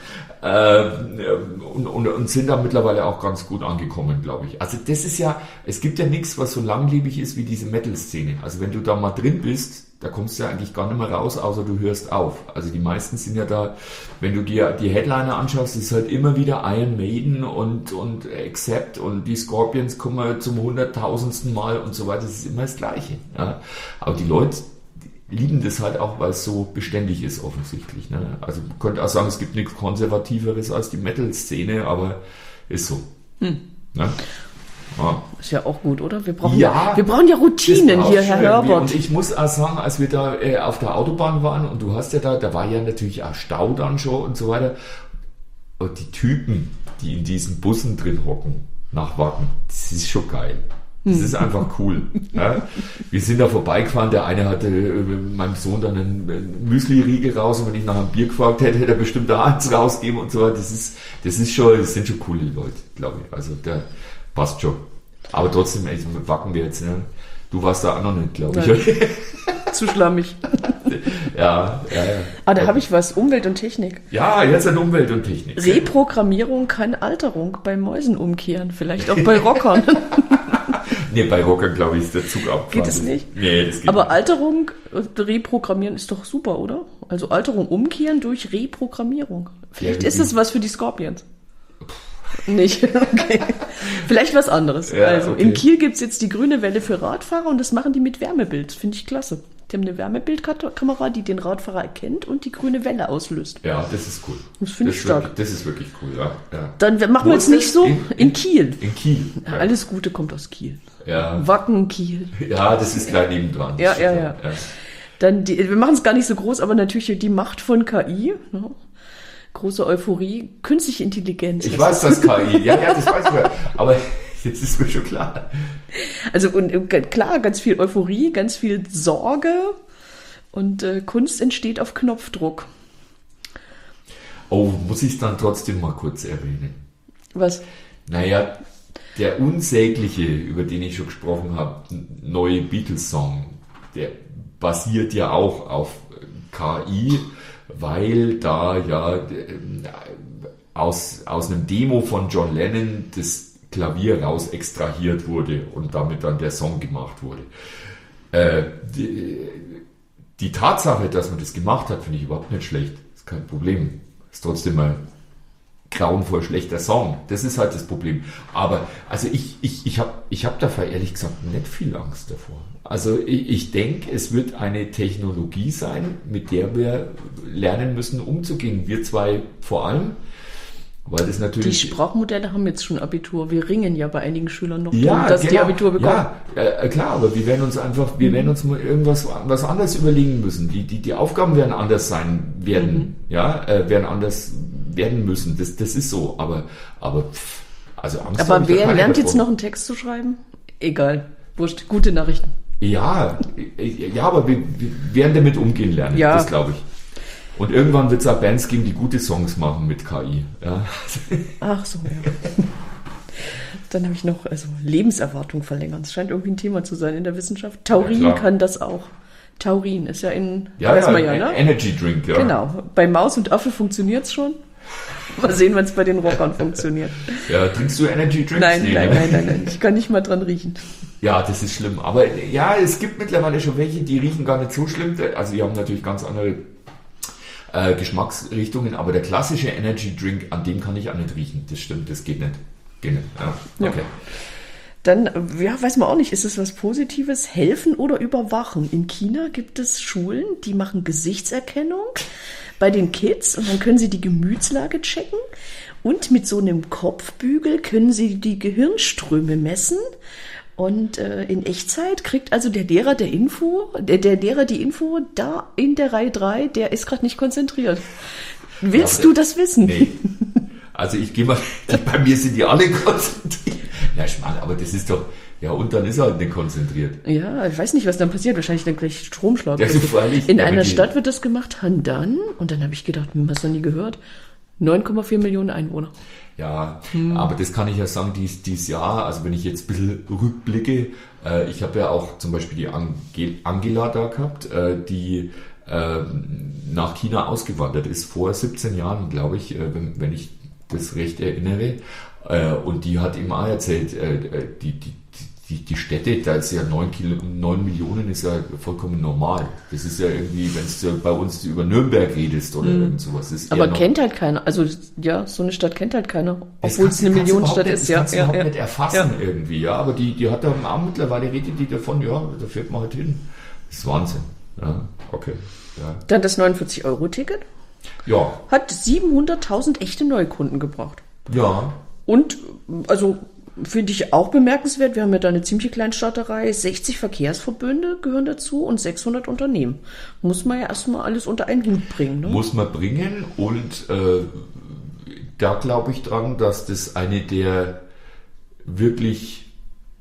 Und sind da mittlerweile auch ganz gut angekommen, glaube ich. Also das ist ja, es gibt ja nichts, was so langlebig ist wie diese Metal-Szene. Also wenn du da mal drin bist, da kommst du ja eigentlich gar nicht mehr raus, außer du hörst auf. Also die meisten sind ja da, wenn du dir die Headliner anschaust, ist halt immer wieder Iron Maiden und Accept und die Scorpions kommen zum 100.000. Mal und so weiter. Das ist immer das Gleiche. Ja. Aber die Leute lieben das halt auch, weil es so beständig ist offensichtlich. Ne? Also man könnte auch sagen, es gibt nichts Konservativeres als die Metal-Szene, aber ist so. Ne? Ja. Ist ja auch gut, oder? Wir brauchen ja Routinen hier, Herr Herbert. Und ich muss auch sagen, als wir da auf der Autobahn waren, und du hast ja da war ja natürlich auch Stau dann schon und so weiter, und die Typen, die in diesen Bussen drin hocken, nach Wacken, das ist schon geil. Das ist einfach cool. Ja. Wir sind da vorbeigefahren, der eine hatte meinem Sohn dann einen Müsli-Riegel raus, und wenn ich nach einem Bier gefragt hätte, hätte er bestimmt da eins rausgeben und so weiter. Das sind schon coole Leute, glaube ich. Also der passt schon. Aber trotzdem, wacken wir jetzt. Ne? Du warst da auch noch nicht, glaube ich. Zu schlammig. Ja. Ah, da habe ich was. Umwelt und Technik. Ja, jetzt an Umwelt und Technik. Reprogrammierung kann Alterung bei Mäusen umkehren. Vielleicht auch bei Rockern. Nee, bei Rockern, glaube ich, ist der Zug abgefahren. Geht es nicht? Nee, das geht Aber nicht. Alterung, reprogrammieren ist doch super, oder? Also Alterung umkehren durch Reprogrammierung. Vielleicht ist das was für die Scorpions. Nicht? Okay. Vielleicht was anderes. Ja, also okay. in Kiel gibt es jetzt die grüne Welle für Radfahrer, und das machen die mit Wärmebild. Finde ich klasse. Die haben eine Wärmebildkamera, die den Radfahrer erkennt und die grüne Welle auslöst. Ja, das ist cool. Das finde ich stark. Das ist wirklich cool, ja. Dann machen Wo wir ist jetzt nicht das? so in Kiel. In Kiel. Ja, alles Gute kommt aus Kiel. Ja. Wacken, Kiel. Ja, das ist gleich nebendran. Ja. Dann wir machen es gar nicht so groß, aber natürlich die Macht von KI. Ne? Große Euphorie. Künstliche Intelligenz. Ich weiß das KI. Ja, das weiß ich ja. Aber jetzt ist mir schon klar. Also klar, ganz viel Euphorie, ganz viel Sorge, und Kunst entsteht auf Knopfdruck. Oh, muss ich es dann trotzdem mal kurz erwähnen? Was? Naja, der unsägliche, über den ich schon gesprochen habe, neue Beatles-Song, der basiert ja auch auf KI, weil da ja aus einem Demo von John Lennon das Klavier raus extrahiert wurde und damit dann der Song gemacht wurde. Die Tatsache, dass man das gemacht hat, finde ich überhaupt nicht schlecht. Ist kein Problem. Ist trotzdem ein grauenvoll schlechter Song. Das ist halt das Problem. Aber also ich hab davor ehrlich gesagt nicht viel Angst davor. Also ich denke, es wird eine Technologie sein, mit der wir lernen müssen, umzugehen. Wir zwei vor allem. Weil das natürlich Die Sprachmodelle haben jetzt schon Abitur. Wir ringen ja bei einigen Schülern noch ja, drum, dass genau. die Abitur bekommen. Ja, klar, aber wir werden uns mal was anderes überlegen müssen. Die Aufgaben werden anders sein werden anders werden müssen. Das ist so. Aber also Angst. Aber habe ich da wer keine lernt jetzt davor. noch einen Text zu schreiben? Egal. Wurscht. Gute Nachrichten. Ja, aber wir werden damit umgehen lernen. Ja. Das glaube ich. Und irgendwann wird es auch Bands geben, die gute Songs machen mit KI. Ja. Ach so, ja. Dann habe ich noch Lebenserwartung verlängern. Das scheint irgendwie ein Thema zu sein in der Wissenschaft. Taurin klar. kann das auch. Taurin ist ja Ja, ne? Energy Drink, ja. Genau. Bei Maus und Affe funktioniert es schon. Mal sehen, wann es bei den Rockern funktioniert. Ja, trinkst du Energy Drinks? Nein, Nee, nein, ne? nein, nein, nein. Ich kann nicht mal dran riechen. Ja, das ist schlimm. Aber ja, es gibt mittlerweile schon welche, die riechen gar nicht so schlimm. Also die haben natürlich ganz andere Geschmacksrichtungen, aber der klassische Energy Drink, an dem kann ich auch nicht riechen. Das stimmt, das geht nicht. Ja, okay. Dann, weiß man auch nicht, ist es was Positives? Helfen oder überwachen? In China gibt es Schulen, die machen Gesichtserkennung bei den Kids, und dann können sie die Gemütslage checken, und mit so einem Kopfbügel können sie die Gehirnströme messen. Und in Echtzeit kriegt also der Lehrer die Info, da in der Reihe 3, der ist gerade nicht konzentriert. Willst du das wissen? Nee. Also ich gehe mal, bei mir sind die alle konzentriert. Na Schmarrn, aber das ist doch Ja, und dann ist er halt nicht konzentriert. Ja, ich weiß nicht, was dann passiert. Wahrscheinlich dann gleich Stromschlag. Ja, freilich. In Ja, einer wenn die- Stadt wird das gemacht, Handan. Und dann habe ich gedacht, hast du noch nie gehört? 9,4 Millionen Einwohner. Ja, aber das kann ich ja sagen, dieses Jahr, also wenn ich jetzt ein bisschen rückblicke, ich habe ja auch zum Beispiel die Angela da gehabt, die nach China ausgewandert ist, vor 17 Jahren, glaube ich, wenn ich das recht erinnere. Und die hat ihm auch erzählt, die Städte, da ist ja 9 Millionen ist ja vollkommen normal. Das ist ja irgendwie, wenn du bei uns über Nürnberg redest oder irgend sowas. Ist Aber eher noch- kennt halt keiner. Also ja, so eine Stadt kennt halt keiner. Das Obwohl es eine kannst du Millionenstadt überhaupt ist. nicht- Das kannst du überhaupt nicht erfassen Ja. irgendwie, ja. Aber die hat dann auch mittlerweile redet die davon, ja, da fährt man halt hin. Das ist Wahnsinn. Ja, okay. Ja. Dann das 49-Euro-Ticket Ja, hat 700.000 echte Neukunden gebracht. ja. Und, also, finde ich auch bemerkenswert, wir haben ja da eine ziemliche Kleinstaaterei, 60 Verkehrsverbünde gehören dazu und 600 Unternehmen. Muss man ja erstmal alles unter einen Hut bringen. Ne? Muss man bringen und da glaube ich dran, dass das eine der wirklich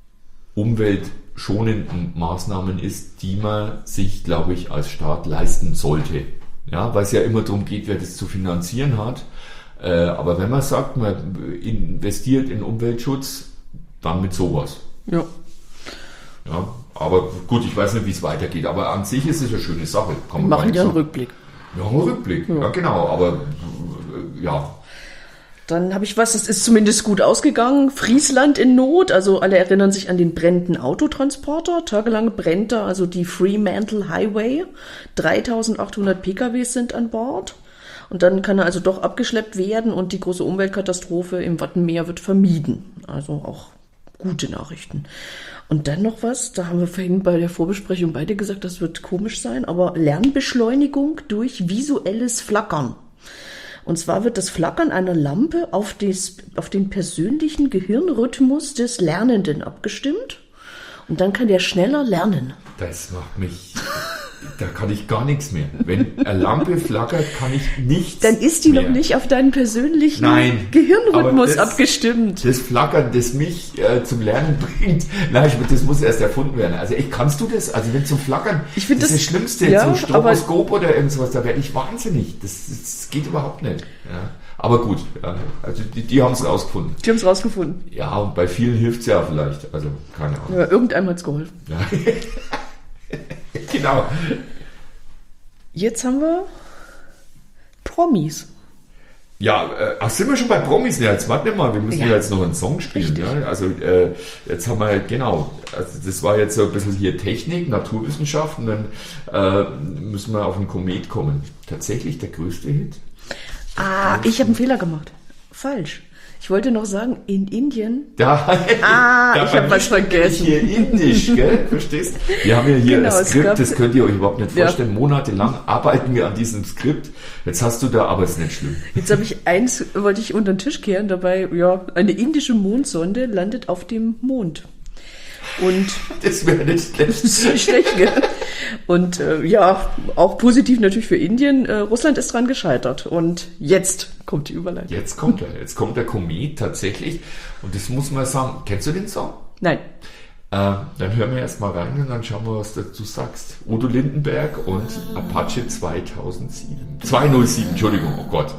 umweltschonenden Maßnahmen ist, die man sich, glaube ich, als Staat leisten sollte. Ja, weil es ja immer darum geht, wer das zu finanzieren hat. Aber wenn man sagt, man investiert in Umweltschutz, dann mit sowas. Ja. Ja, aber gut, ich weiß nicht, wie es weitergeht. Aber an sich ist es eine schöne Sache. Kann Wir man gar machen nicht ja einen sagen. Rückblick. Ja, einen Rückblick. Ja, genau. Aber ja, Dann habe ich was, das ist zumindest gut ausgegangen. Friesland in Not, also alle erinnern sich an den brennenden Autotransporter. Tagelang brennt da also die Fremantle Highway. 3800 PKWs sind an Bord. Und dann kann er also doch abgeschleppt werden und die große Umweltkatastrophe im Wattenmeer wird vermieden. Also auch gute Nachrichten. Und dann noch was, da haben wir vorhin bei der Vorbesprechung beide gesagt, das wird komisch sein, aber Lernbeschleunigung durch visuelles Flackern. Und zwar wird das Flackern einer Lampe auf den persönlichen Gehirnrhythmus des Lernenden abgestimmt. Und dann kann der schneller lernen. das macht mich. Da kann ich gar nichts mehr. Wenn eine Lampe flackert, kann ich nichts Dann ist die mehr. noch nicht auf deinen persönlichen Nein, Gehirnrhythmus aber das- abgestimmt. Das Flackern, das mich zum Lernen bringt, nein, das muss erst erfunden werden. Also echt, kannst du das? Also wenn zum Flackern, Ich find das das- ist das Schlimmste, ja, so Stroboskop oder irgendwas, da werde ich wahnsinnig. Das geht überhaupt nicht. Ja. Aber gut, ja, also die haben es rausgefunden. Die haben es rausgefunden. Ja, und bei vielen hilft es ja vielleicht. Also, keine Ahnung. Ja, irgendeinem hat's geholfen. Ja. Genau. Jetzt haben wir Promis. Ja, sind wir schon bei Promis? Ja, jetzt warte mal, wir müssen Ja. ja jetzt noch einen Song spielen. Richtig. Ja? Also jetzt haben wir, genau, also das war jetzt so ein bisschen hier Technik, Naturwissenschaften, dann müssen wir auf einen Komet kommen. Tatsächlich der größte Hit? Ich habe einen Fehler gemacht. Falsch. Ich wollte noch sagen, in Indien. Da, ich hab was vergessen. Hier indisch, gell? Verstehst? Wir haben ja hier Genau, ein es Skript, gab- das könnt ihr euch überhaupt nicht Ja. vorstellen. Monatelang arbeiten wir an diesem Skript. Jetzt hast du da, aber es ist nicht schlimm. Jetzt habe ich wollte ich unter den Tisch kehren, dabei, ja, eine indische Mondsonde landet auf dem Mond. Und Das wäre nicht schlecht. das ist nicht schlecht, gell? Und ja, auch positiv natürlich für Indien. Russland ist dran gescheitert. Und jetzt kommt die Überleitung. Jetzt kommt er. Jetzt kommt der Komet tatsächlich. Und das muss man sagen. Kennst du den Song? Nein. Dann hören wir erst mal rein und dann schauen wir, was du dazu sagst. Udo Lindenberg und Apache 2007. 207, Entschuldigung, oh Gott.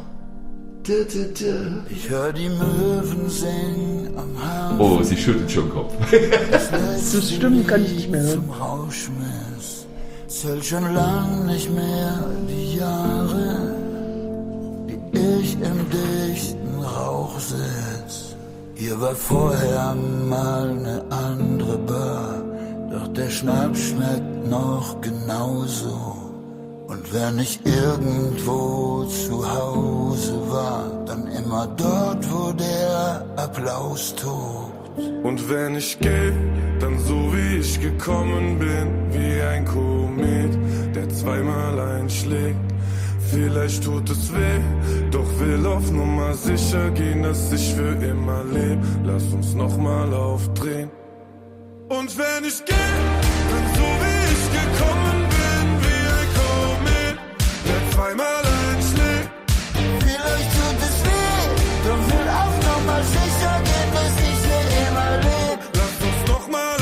Ich hör die Möwen singen am Hafen. Oh, sie schüttelt schon den Kopf. So Stimmen kann ich nicht mehr hören. Zum Rauschmiss zählt schon lang nicht mehr die Jahre, die ich im dichten Rauch sitz. Hier war vorher mal eine andere Bar, doch der Schnaps schmeckt noch genauso. Und wenn ich irgendwo zu Hause war, dann immer dort, wo der Applaus tobt. Und wenn ich geh, dann so wie ich gekommen bin, wie ein Komet, der zweimal einschlägt. Vielleicht tut es weh, doch will auf Nummer sicher gehen, dass ich für immer leb. Lass uns nochmal aufdrehen. Und wenn ich geh, dann so wie ich gekommen bin, wie ein Komet, der zweimal einschlägt. Vielleicht tut es weh, doch will auf Nummer sicher gehen, dass ich für immer leb. Lass uns nochmal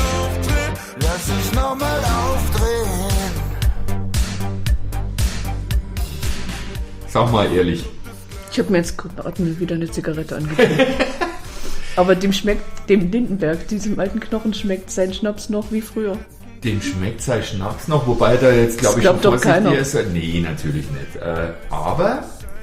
Sag mal ehrlich. Ich habe mir jetzt gerade wieder eine Zigarette angetan. Aber dem Lindenberg, diesem alten Knochen, schmeckt sein Schnaps noch wie früher. Dem schmeckt sein Schnaps noch, wobei da jetzt, glaube ich, schon doch keiner. ist. Nee, natürlich nicht. Aber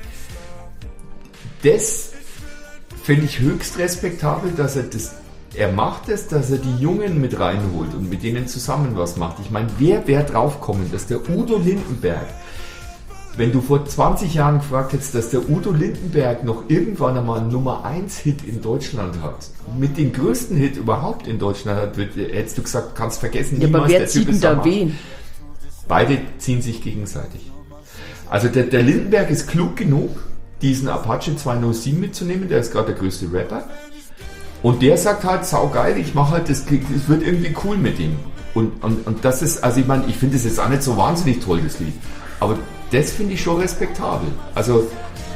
das finde ich höchst respektabel, dass er macht es, dass er die Jungen mit reinholt und mit denen zusammen was macht. Ich meine, wer wäre draufgekommen, dass der Udo Lindenberg, wenn du vor 20 Jahren gefragt hättest, dass der Udo Lindenberg noch irgendwann einmal einen Nummer-1-Hit in Deutschland hat, mit dem größten Hit überhaupt in Deutschland hat, hättest du gesagt, kannst vergessen. Ja, aber wer zieht denn da wen? Beide ziehen sich gegenseitig. Also der Lindenberg ist klug genug, diesen Apache 207 mitzunehmen, der ist gerade der größte Rapper. Und der sagt halt, saugeil, ich mache halt, das wird irgendwie cool mit ihm. Und das ist, also ich meine, ich finde das jetzt auch nicht so wahnsinnig toll, das Lied. Aber das finde ich schon respektabel. Also.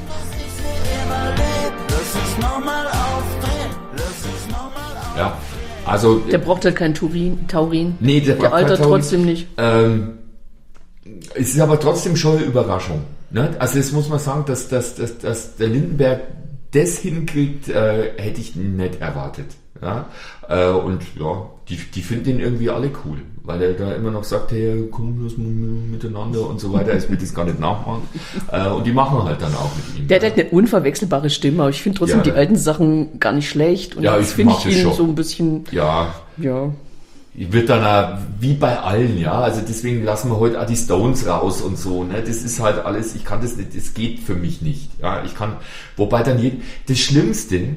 Ja, also. Der braucht halt kein Taurin. Nee, der altert trotzdem nicht. Es ist aber trotzdem schon eine Überraschung. Ne? Also, das muss man sagen, dass der Lindenberg das hinkriegt, hätte ich nicht erwartet. Ja? Und ja, die finden ihn irgendwie alle cool, weil er da immer noch sagt, hey, komm, lass mal miteinander und so weiter. Ich will das gar nicht nachmachen. Und die machen halt dann auch mit ihm. Der hat halt eine unverwechselbare Stimme, aber ich finde trotzdem die alten Sachen gar nicht schlecht. Und ja, ich finde ihn schon so ein bisschen. Ja. Wird dann auch, wie bei allen, ja, also deswegen lassen wir heute auch die Stones raus und so, ne, das ist halt alles, ich kann das nicht, das geht für mich nicht, ja, wobei dann das Schlimmste,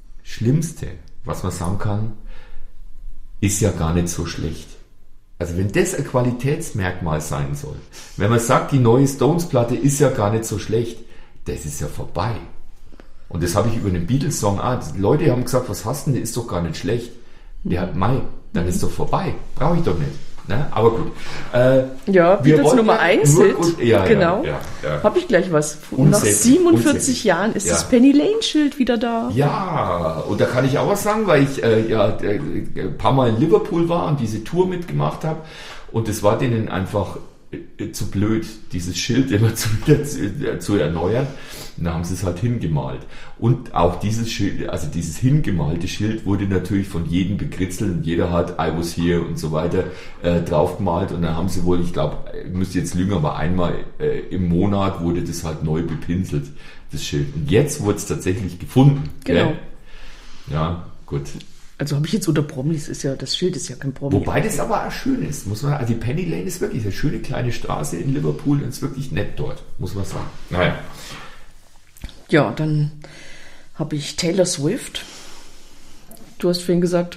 was man sagen kann, ist ja gar nicht so schlecht. Also wenn das ein Qualitätsmerkmal sein soll, wenn man sagt, die neue Stones-Platte ist ja gar nicht so schlecht, das ist ja vorbei. Und das habe ich über den Beatles-Song die Leute haben gesagt, was hast du denn, der ist doch gar nicht schlecht. Der hat dann ist doch vorbei. Brauche ich doch nicht. Ne? Aber gut. Beatles Nummer 1 Hit. Genau. Habe ich gleich was. Nach 47 Jahren ist das Penny Lane Schild wieder da. Ja, und da kann ich auch was sagen, weil ich ein paar Mal in Liverpool war und diese Tour mitgemacht habe. Und es war denen einfach zu blöd, dieses Schild immer zu erneuern. Und da haben sie es halt hingemalt. Und auch dieses Schild, also dieses hingemalte Schild wurde natürlich von jedem bekritzelt und jeder hat I was here und so weiter draufgemalt. Und dann haben sie wohl, ich glaube, ich müsste jetzt lügen, aber einmal im Monat wurde das halt neu bepinselt, das Schild. Und jetzt wurde es tatsächlich gefunden. Genau. Gell? Ja, gut. Also habe ich jetzt unter Promis, das Schild ist ja kein Promi. Wobei das aber auch schön ist, muss man, also die Penny Lane ist wirklich eine schöne kleine Straße in Liverpool und ist wirklich nett dort, muss man sagen. Naja. Ja, dann habe ich Taylor Swift. Du hast vorhin gesagt.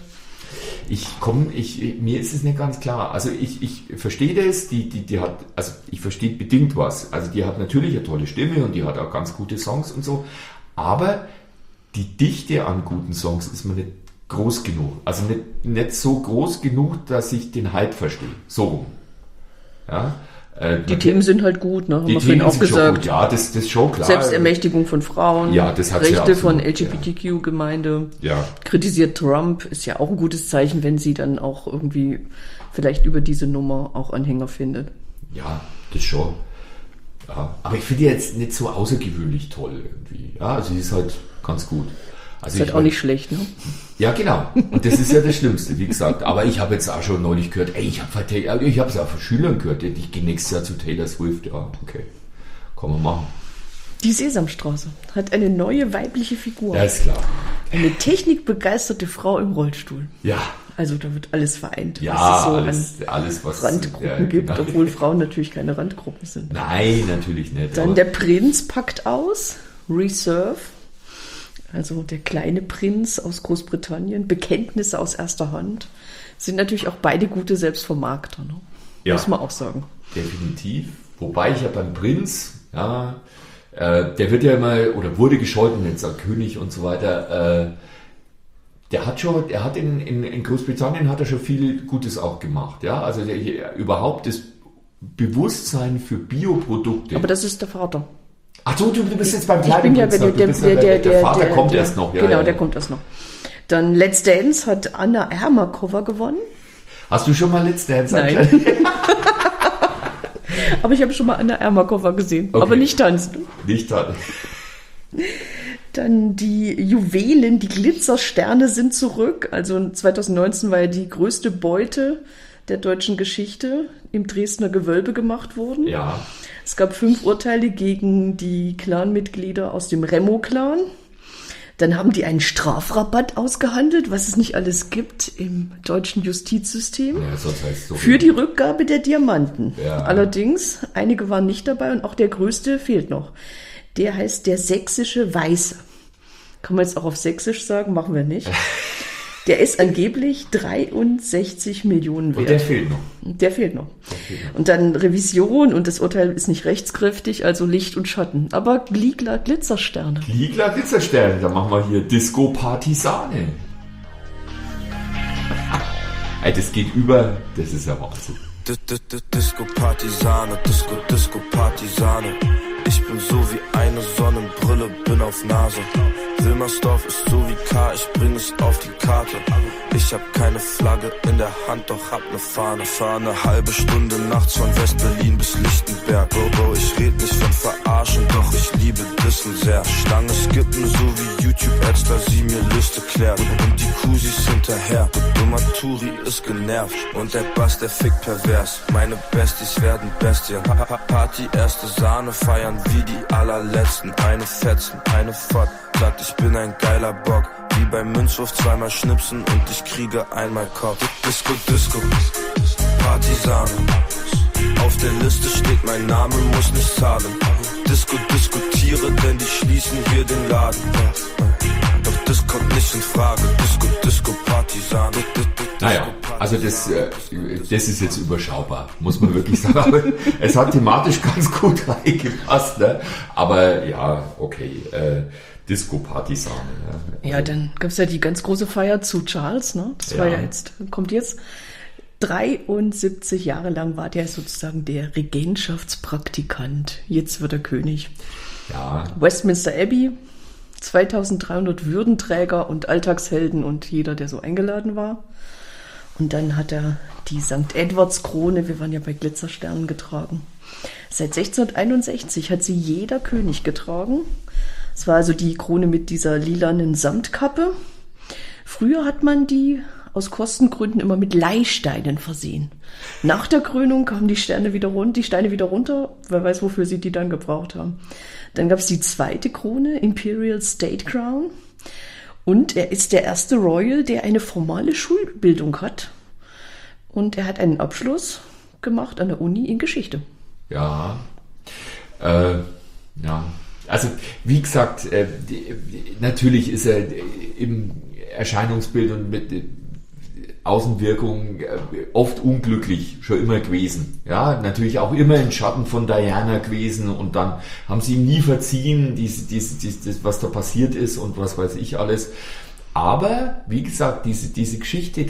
Mir ist es nicht ganz klar. Also ich verstehe das, die hat, also ich verstehe bedingt was. Also die hat natürlich eine tolle Stimme und die hat auch ganz gute Songs und so, aber die Dichte an guten Songs ist mir nicht groß genug. Also nicht so groß genug, dass ich den Hype verstehe. So rum. Ja? Die Themen sind halt gut, ne? Haben die wir vorhin Themen auch sind gesagt. schon gut. Ja, das ist schon klar. Selbstermächtigung von Frauen, ja, das hat sie Rechte von absolut, LGBTQ-Gemeinde, ja. Kritisiert Trump, ist ja auch ein gutes Zeichen, wenn sie dann auch irgendwie vielleicht über diese Nummer auch Anhänger findet. Ja, das schon. Ja, aber ich finde die jetzt nicht so außergewöhnlich toll irgendwie. Ja, also sie ist halt ganz gut. Also ist halt auch nicht schlecht, ne? Ja, genau. Und das ist ja das Schlimmste, wie gesagt. Aber ich habe jetzt auch schon neulich gehört, ich habe es auch von Schülern gehört, ich gehe nächstes Jahr zu Taylor Swift. Ja, okay. Kann man machen. Die Sesamstraße hat eine neue weibliche Figur. Ja, ist klar. Eine technikbegeisterte Frau im Rollstuhl. Ja. Also da wird alles vereint, ja, was es so alles, was Randgruppen gibt, genau. Obwohl Frauen natürlich keine Randgruppen sind. Nein, natürlich nicht. Dann der Prinz packt aus, Reserve. Also der kleine Prinz aus Großbritannien, Bekenntnisse aus erster Hand, sind natürlich auch beide gute Selbstvermarkter, ne? Ja, muss man auch sagen. Definitiv. Wobei ich ja beim Prinz, ja, der wird ja immer, oder wurde gescholten, jetzt als König und so weiter, er hat in Großbritannien hat er schon viel Gutes auch gemacht, ja, also überhaupt das Bewusstsein für Bioprodukte. Aber das ist der Vater. Ach so, du bist jetzt beim kleinen Prinz. Der Vater kommt erst noch. Ja, genau, ja. Der kommt erst noch. Dann Let's Dance hat Anna Ermakova gewonnen. Hast du schon mal Let's Dance? Nein. Aber ich habe schon mal Anna Ermakova gesehen, Okay. aber nicht tanzen. Nicht dann. Dann die Juwelen, die Glitzersterne sind zurück. Also 2019 war ja die größte Beute der deutschen Geschichte im Dresdner Gewölbe gemacht worden. Ja. Es gab 5 Urteile gegen die Clanmitglieder aus dem Remo-Clan. Dann haben die einen Strafrabatt ausgehandelt, was es nicht alles gibt im deutschen Justizsystem, Ja, sonst heißt es so. für die Rückgabe der Diamanten. Ja. Allerdings, einige waren nicht dabei und auch der größte fehlt noch. Der heißt der sächsische Weiße. Kann man jetzt auch auf Sächsisch sagen, machen wir nicht. Der ist angeblich 63 Millionen wert. Und der fehlt noch. Der fehlt noch. Und dann Revision und das Urteil ist nicht rechtskräftig, also Licht und Schatten. Aber Gligler Glitzersterne. Gligler Glitzerstern, da machen wir hier Disco Partisane. Ey, das geht über, das ist ja Wahnsinn. Disco Partisane, Disco Partisane. Ich bin so wie eine Sonnenbrille, bin auf Nase. Wilmersdorf ist so wie K, ich bring es auf die Karte. Ich hab keine Flagge in der Hand, doch hab ne Fahne. Fahr eine halbe Stunde nachts von West-Berlin bis Lichtenberg. Bro, ich red nicht von verarschen, doch ich liebe Dissen sehr. Stange skippen, so wie YouTube-Ads, da sie mir Liste klärt. Und die Kusis hinterher, dummer Turi ist genervt. Und der Bass, der fickt pervers. Meine Besties werden Bestien. Party, erste Sahne, feiern wie die allerletzten. Eine Fetzen, eine Fott, sagt ich bin ein geiler Bock. Wie beim Münzwurf zweimal schnipsen und ich kriege einmal Kopf. Disco, Partisane. Auf der Liste steht mein Name, muss nicht zahlen. Diskutiere, denn die schließen hier den Laden. Doch das kommt nicht in Frage. Disco, Partisane. Naja, also das ist jetzt überschaubar, muss man wirklich sagen. Aber es hat thematisch ganz gut reingepasst, ne? Aber ja, okay. Disco Partisane. Ja, dann gab es ja die ganz große Feier zu Charles, ne? Das war ja jetzt, kommt jetzt. 73 Jahre lang war der sozusagen der Regentschaftspraktikant. Jetzt wird er König. Ja. Westminster Abbey, 2300 Würdenträger und Alltagshelden und jeder, der so eingeladen war. Und dann hat er die St. Edwards Krone, wir waren ja bei Glitzersternen, getragen. Seit 1661 hat sie jeder König getragen. Es war also die Krone mit dieser lilanen Samtkappe. Früher hat man die aus Kostengründen immer mit Leihsteinen versehen. Nach der Krönung kamen die Steine wieder runter. Wer weiß, wofür sie die dann gebraucht haben. Dann gab es die zweite Krone, Imperial State Crown. Und er ist der erste Royal, der eine formale Schulbildung hat. Und er hat einen Abschluss gemacht an der Uni in Geschichte. Ja. Ja. Also, wie gesagt, natürlich ist er im Erscheinungsbild und mit Außenwirkung oft unglücklich schon immer gewesen. Ja, natürlich auch immer im Schatten von Diana gewesen und dann haben sie ihm nie verziehen, das, was da passiert ist und was weiß ich alles. Aber, wie gesagt, diese Geschichte,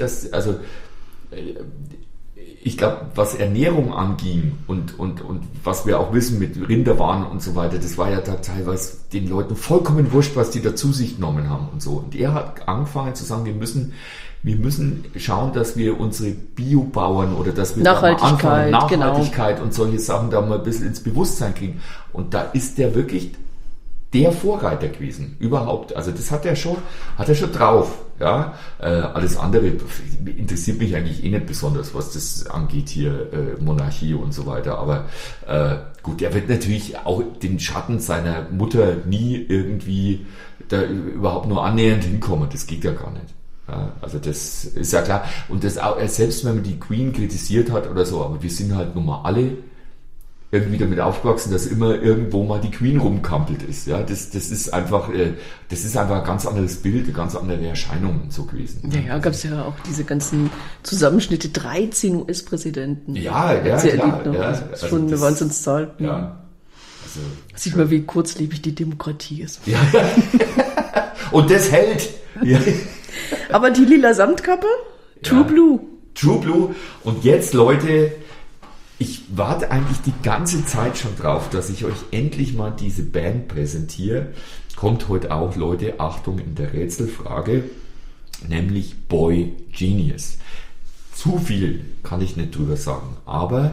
ich glaube, was Ernährung anging und was wir auch wissen mit Rinderwaren und so weiter, das war ja da teilweise den Leuten vollkommen wurscht, was die da zu sich genommen haben und so. Und er hat angefangen zu sagen, wir müssen schauen, dass wir unsere Biobauern oder dass wir Nachhaltigkeit und solche Sachen da mal ein bisschen ins Bewusstsein kriegen. Und da ist der wirklich der Vorreiter gewesen, überhaupt. Also das hat er schon drauf. Ja, alles andere interessiert mich eigentlich nicht besonders, was das angeht hier, Monarchie und so weiter. Aber gut, er wird natürlich auch den Schatten seiner Mutter nie irgendwie da überhaupt nur annähernd hinkommen. Das geht ja gar nicht. Ja, also das ist ja klar. Und das auch, selbst wenn man die Queen kritisiert hat oder so, aber wir sind halt nun mal alle irgendwie damit aufgewachsen, dass immer irgendwo mal die Queen rumkampelt ist. Ja, das ist einfach ein ganz anderes Bild, eine ganz andere Erscheinung und so gewesen. Ja, gab es ja auch diese ganzen Zusammenschnitte, 13 US-Präsidenten. Ja, klar. Ja, das ist schon eine Wahnsinnszahl. Ja. Also, sieht man, wie kurzlebig die Demokratie ist. Ja. Und das hält. Ja. Aber die lila Samtkappe? True Blue. True Blue. Und jetzt, Leute, ich warte eigentlich die ganze Zeit schon drauf, dass ich euch endlich mal diese Band präsentiere. Kommt heute auch, Leute, Achtung in der Rätselfrage, nämlich Boy Genius. Zu viel kann ich nicht drüber sagen, aber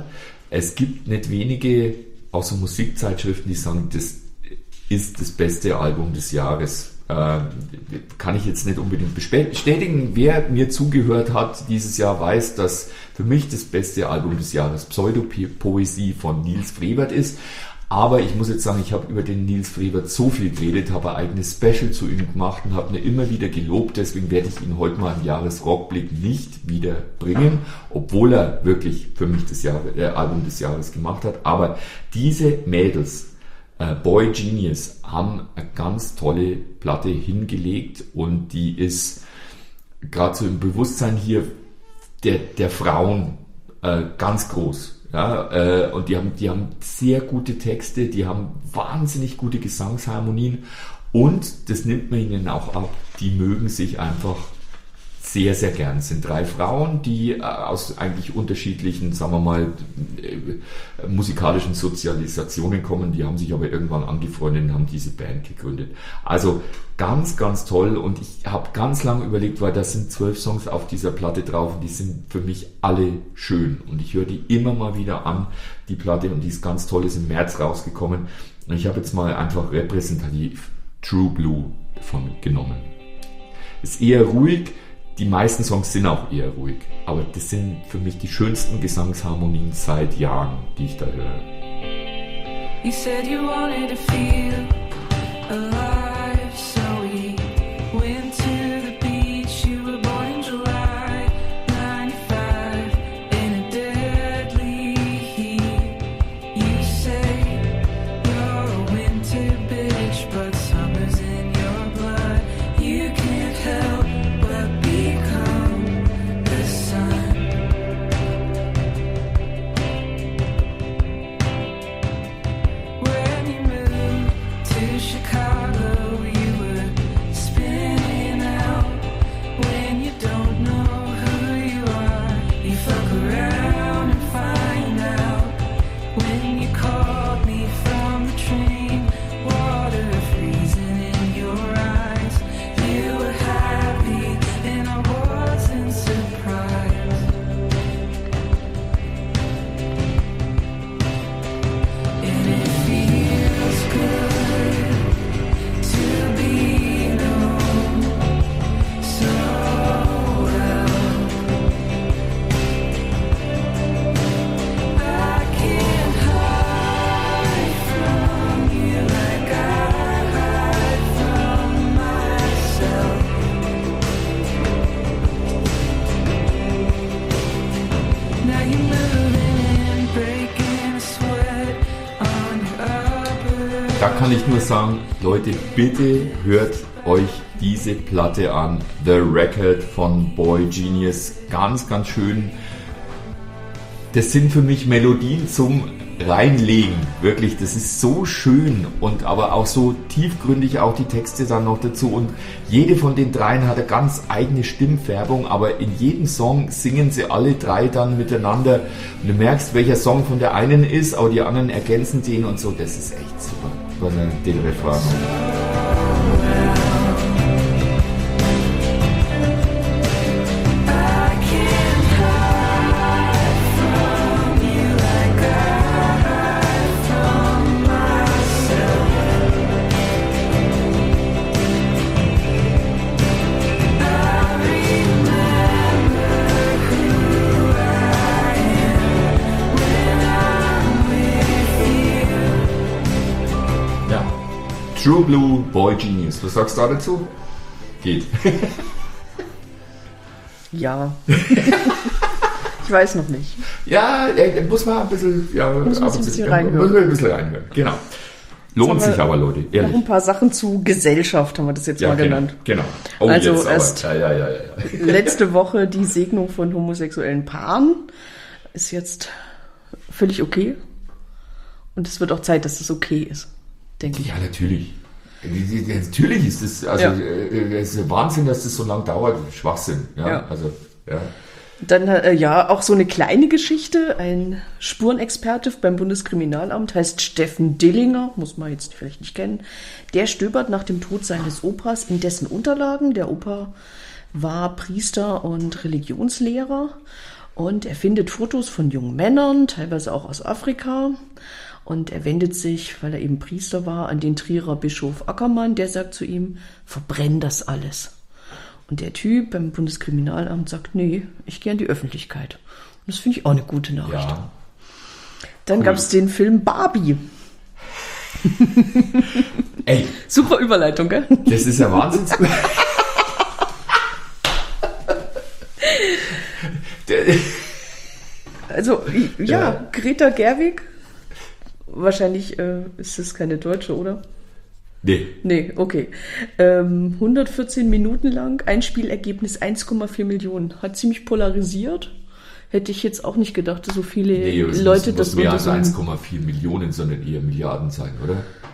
es gibt nicht wenige, außer Musikzeitschriften, die sagen, das ist das beste Album des Jahres. Kann ich jetzt nicht unbedingt bestätigen. Wer mir zugehört hat dieses Jahr, weiß, dass für mich das beste Album des Jahres Pseudopoesie von Nils Frevert ist. Aber ich muss jetzt sagen, ich habe über den Nils Frevert so viel geredet, habe ein eigenes Special zu ihm gemacht und habe mir immer wieder gelobt. Deswegen werde ich ihn heute mal im Jahresrockblick nicht wieder bringen, obwohl er wirklich für mich das Album des Jahres gemacht hat. Aber diese Mädels, Boy Genius, haben eine ganz tolle Platte hingelegt und die ist gerade so im Bewusstsein hier der Frauen ganz groß. Ja, und die haben sehr gute Texte, die haben wahnsinnig gute Gesangsharmonien und das nimmt man ihnen auch ab, die mögen sich einfach sehr, sehr gern. Es sind 3 Frauen, die aus eigentlich unterschiedlichen, sagen wir mal, musikalischen Sozialisationen kommen, die haben sich aber irgendwann angefreundet und haben diese Band gegründet. Also ganz, ganz toll und ich habe ganz lange überlegt, weil da sind 12 Songs auf dieser Platte drauf und die sind für mich alle schön und ich höre die immer mal wieder an, die Platte, und die ist ganz toll, ist im März rausgekommen und ich habe jetzt mal einfach repräsentativ True Blue davon genommen. Ist eher ruhig. Die meisten Songs sind auch eher ruhig, aber das sind für mich die schönsten Gesangsharmonien seit Jahren, die ich da höre. You said you wanted to feel alive, so we went to the beach. You were born in July 95 in a deadly heat. You say you're a winter bitch, but summer's in your blood. You can't help but become the sun. When you moved to Chicago, you were spinning out. When you don't know who you are, you fuck around and find out. When you called me from the train, water freezing in your eyes, you were happy and I wasn't surprised. And it feels good to be known so well. I can't hide from you like I hide from myself. Now you're moving and breaking a sweat on your upper. Da kann ich nur sagen, Leute, bitte hört euch diese Platte an. The Record von Boy Genius. Ganz, ganz schön. Das sind für mich Melodien zum Reinlegen. Wirklich, das ist so schön und aber auch so tiefgründig, auch die Texte dann noch dazu. Und jede von den 3 hat eine ganz eigene Stimmfärbung, aber in jedem Song singen sie alle 3 dann miteinander. Und du merkst, welcher Song von der einen ist, aber die anderen ergänzen den und so. Das ist echt super. Was den Refrain. I can't hide from you like I hide from myself. I remember who I am when I'm with you. Ja. True Blue, Boy Genius. Was sagst du dazu? Geht. Ja. Ich weiß noch nicht. Ja, muss man ein bisschen, Muss man ein bisschen reinhören. Muss man ein bisschen reinhören, genau. Lohnt sich aber, Leute, Noch ehrlich. ein paar Sachen zu Gesellschaft haben wir das jetzt mal genannt. Genau. Oh, Also jetzt erst- aber. Ja. Letzte Woche die Segnung von homosexuellen Paaren ist jetzt völlig okay. Und es wird auch Zeit, dass das okay ist, denke ich. Ja, natürlich. Natürlich ist es, also Ja. es ist Wahnsinn, dass das so lange dauert. Schwachsinn. Ja, Ja. also, ja. Dann auch so eine kleine Geschichte. Ein Spurenexperte beim Bundeskriminalamt heißt Steffen Dillinger, muss man jetzt vielleicht nicht kennen. Der stöbert nach dem Tod seines Opas in dessen Unterlagen. Der Opa war Priester und Religionslehrer Und er findet Fotos von jungen Männern, teilweise auch aus Afrika. Und er wendet sich, weil er eben Priester war, an den Trierer Bischof Ackermann. Der sagt zu ihm, verbrenn das alles. Und der Typ beim Bundeskriminalamt sagt, nee, ich gehe an die Öffentlichkeit. Und das finde ich auch eine gute Nachricht. Ja. Dann Cool. gab es den Film Barbie. Ey, Super Überleitung, gell? das ist ja Wahnsinn. Also, ja, Greta Gerwig. Wahrscheinlich ist es keine Deutsche, oder? Nee. Nee, okay. 114 Minuten lang, Einspielergebnis 1,4 Millionen. Hat ziemlich polarisiert. Hätte ich jetzt auch nicht gedacht, dass so viele Es Leute muss das mehr als untersuchen. 1,4 Millionen, sondern eher Milliarden sein, oder?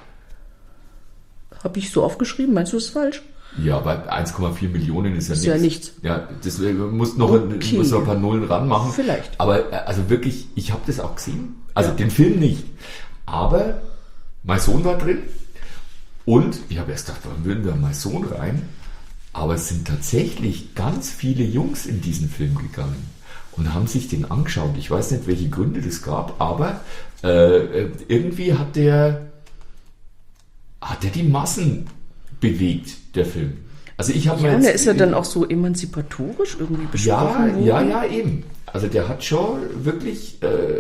Habe ich so aufgeschrieben? Meinst du das falsch? Ja, weil 1,4 Millionen ist ja Ist nichts. ja nichts. Ja, das muss noch Okay. muss noch ein paar Nullen ranmachen. Vielleicht. Aber also wirklich, ich habe das auch gesehen. Also den Film nicht. Aber mein Sohn war drin und ich habe erst gedacht, warum würden wir mein Sohn rein? Aber es sind tatsächlich ganz viele Jungs in diesen Film gegangen und haben sich den angeschaut. Ich weiß nicht, welche Gründe das gab, aber irgendwie hat der die Massen bewegt, der Film. Also ich habe Ja, mir und jetzt, er ist ja dann auch so emanzipatorisch irgendwie besprochen worden. ja, eben. Also der hat schon wirklich,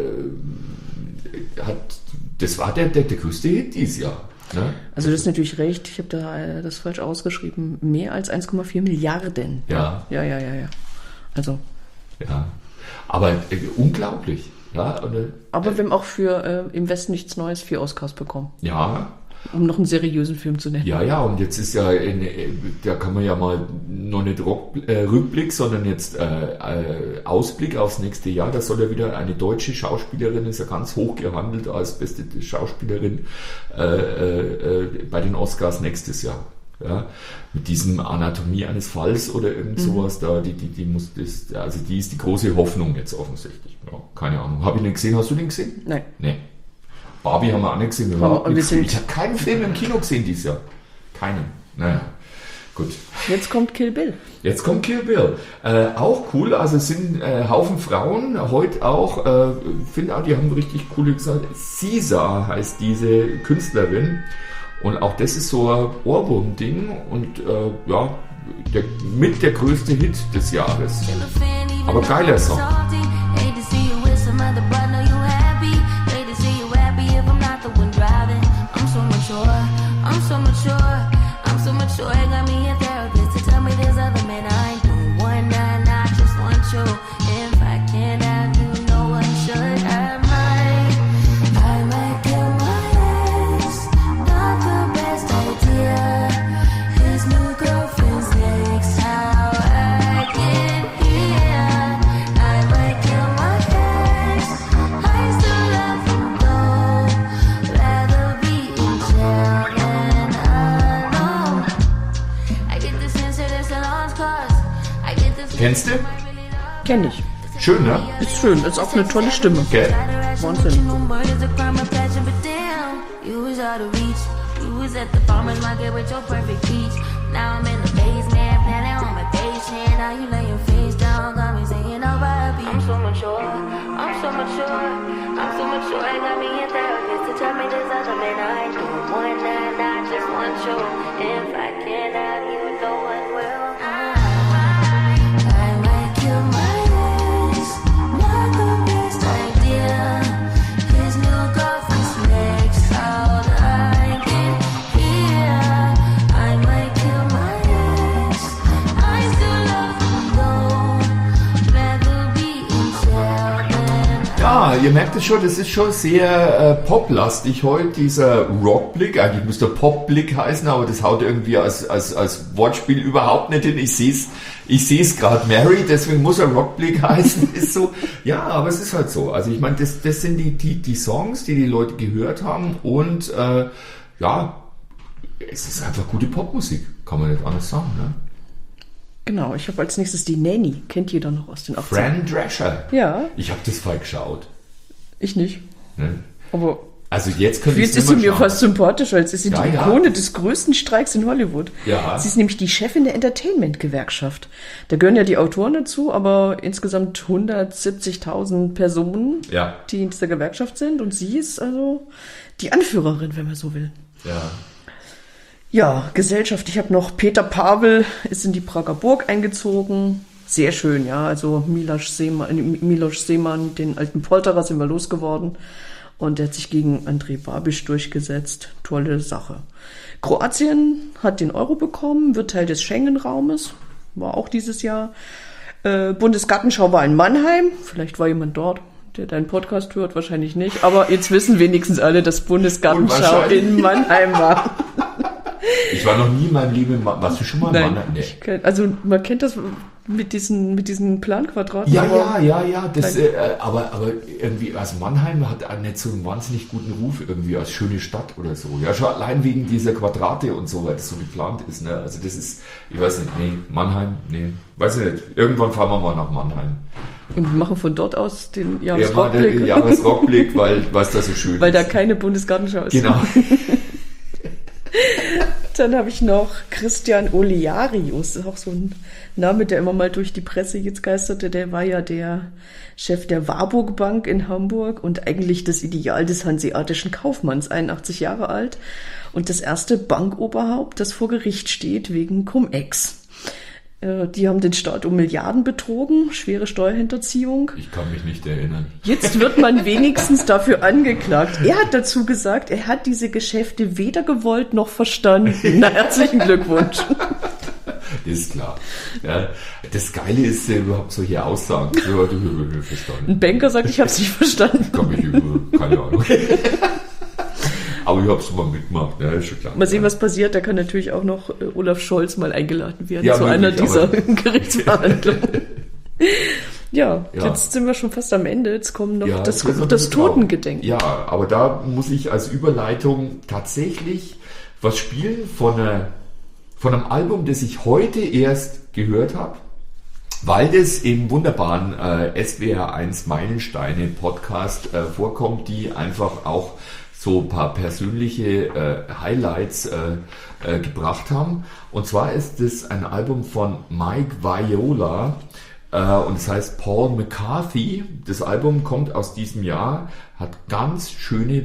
das war der größte Hit dieses Jahr. Ne? Also das ist natürlich recht, ich habe da das falsch ausgeschrieben, mehr als 1,4 Milliarden. Ja. Ja. Also, Ja. Aber unglaublich. Ja, aber wir haben auch für Im Westen nichts Neues 4 Oscars bekommen, ja, um noch einen seriösen Film zu nennen. ja, und jetzt ist ja, da kann man ja mal noch nicht Rückblick, sondern jetzt Ausblick aufs nächste Jahr. Da soll ja wieder eine deutsche Schauspielerin, ist ja ganz hoch gehandelt als beste Schauspielerin bei den Oscars nächstes Jahr. Ja, mit diesem Anatomie eines Falls oder irgend sowas, da, die muss das, also die ist die große Hoffnung jetzt offensichtlich. Ja, keine Ahnung. Habe ich den gesehen? Hast du den gesehen? Nein. Nee. Barbie haben wir auch nicht gesehen. Ich habe keinen Film im Kino gesehen dieses Jahr. Keinen. Naja, gut. Jetzt kommt Kill Bill. Jetzt kommt Kill Bill. Auch cool, also es sind Haufen Frauen, heute auch, finde auch, die haben richtig coole gesagt. Sisa heißt diese Künstlerin. Und auch das ist so ein Ohrwurm-Ding und ja, mit der größte Hit des Jahres. Aber geiler Song. Kennst du? Kenn ich. Schön, ne? Ist schön, ist auch eine tolle Stimme. Gell? Wahnsinn. Ja, ihr merkt es schon, das ist schon sehr poplastig heute, dieser Rockblick. Eigentlich müsste Popblick heißen, aber das haut irgendwie als Wortspiel überhaupt nicht hin. Ich sehe es gerade, Mary, deswegen muss er Rockblick heißen. Ist so, ja, aber es ist halt so. Also ich meine, das sind die Songs, die Leute gehört haben und ja, es ist einfach gute Popmusik, kann man nicht anders sagen, ne? Genau, ich habe als nächstes die Nanny. Kennt jeder noch aus den 80ern? Fran Drescher. Ja, Ich habe das voll geschaut. ich nicht. Ne? Aber Also jetzt könnte ich Jetzt ist sie mir fast sympathischer, als ist sie die Ikone des größten Streiks in Hollywood. Ja. Sie ist nämlich die Chefin der Entertainment-Gewerkschaft. Da gehören ja die Autoren dazu, aber insgesamt 170.000 Personen, die in dieser Gewerkschaft sind. Und sie ist also die Anführerin, wenn man so will. Ja. Ja, Gesellschaft. Ich habe noch Peter Pavel ist in die Prager Burg eingezogen. Sehr schön, ja. Also Miloš Zeman, den alten Polterer, sind wir losgeworden. Und der hat sich gegen Andrej Babiš durchgesetzt. Tolle Sache. Kroatien hat den Euro bekommen, wird Teil des Schengen-Raumes. War auch dieses Jahr. Bundesgartenschau war in Mannheim. Vielleicht war jemand dort, der deinen Podcast hört. Wahrscheinlich nicht. Aber jetzt wissen wenigstens alle, dass Bundesgartenschau in Mannheim war. Ich war noch nie in meinem Leben, warst du schon mal in Mannheim? Nee. Also man kennt das mit diesen Planquadraten. Ja. Das, aber irgendwie, also Mannheim hat auch nicht so einen wahnsinnig guten Ruf irgendwie als schöne Stadt oder so. Ja, schon allein wegen dieser Quadrate und so, weil das so geplant ist. Ne? Also das ist, ich weiß nicht, Mannheim, weiß ich nicht. Irgendwann fahren wir mal nach Mannheim. Und wir machen von dort aus den Jahresrückblick. Ja, den Jahresrückblick, weil es da so schön weil ist. Weil da keine Bundesgartenschau ist. Genau. Dann habe ich noch Christian Olearius, das ist auch so ein Name, der immer mal durch die Presse jetzt geisterte. Der war ja der Chef der Warburg Bank in Hamburg und eigentlich das Ideal des hanseatischen Kaufmanns, 81 Jahre alt und das erste Bankoberhaupt, das vor Gericht steht wegen Cum-Ex. Die haben den Staat um Milliarden betrogen, schwere Steuerhinterziehung. Ich kann mich nicht erinnern. Jetzt wird man wenigstens dafür angeklagt. Er hat dazu gesagt, er hat diese Geschäfte weder gewollt noch verstanden. Na, herzlichen Glückwunsch. Das ist klar. Ja, das Geile ist überhaupt solche Aussagen. Ja, du hast verstanden. Ein Banker sagt, ich habe es nicht verstanden. Keine Ahnung. Aber ich habe es mal mitgemacht, ja, ist schon klar. Mal sehen, was passiert. Da kann natürlich auch noch Olaf Scholz mal eingeladen werden zu möglich, einer dieser Gerichtsverhandlungen. Ja, jetzt sind wir schon fast am Ende. Jetzt kommt noch das Totengedenken. Ja, aber da muss ich als Überleitung tatsächlich was spielen von einem Album, das ich heute erst gehört habe, weil das im wunderbaren SWR1 Meilensteine Podcast vorkommt, die einfach auch so ein paar persönliche Highlights gebracht haben. Und zwar ist es ein Album von Mike Viola und es heißt Paul McCarthy. Das Album kommt aus diesem Jahr, hat ganz schöne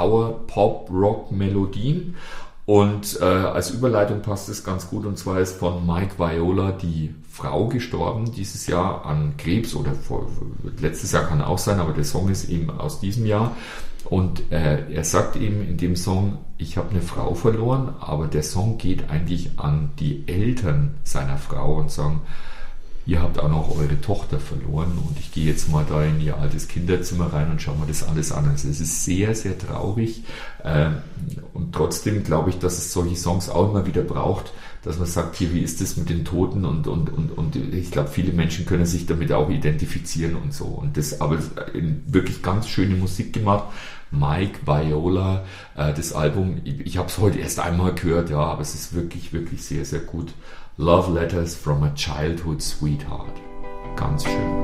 Power-Pop-Rock-Melodien und als Überleitung passt es ganz gut. Und zwar ist von Mike Viola die Frau gestorben dieses Jahr an Krebs oder letztes Jahr kann auch sein, aber der Song ist eben aus diesem Jahr. Und er sagt eben in dem Song, ich habe eine Frau verloren, aber der Song geht eigentlich an die Eltern seiner Frau und sagen, ihr habt auch noch eure Tochter verloren und ich gehe jetzt mal da in ihr altes Kinderzimmer rein und schaue mir das alles an. Also es ist sehr, sehr traurig und trotzdem glaube ich, dass es solche Songs auch immer wieder braucht, dass man sagt, hier, wie ist das mit den Toten und ich glaube, viele Menschen können sich damit auch identifizieren und so. Und das aber wirklich ganz schöne Musik gemacht. Mike Viola, das Album, ich habe es heute erst einmal gehört, ja, aber es ist wirklich, wirklich sehr, sehr gut. Love Letters from a Childhood Sweetheart. Ganz schön.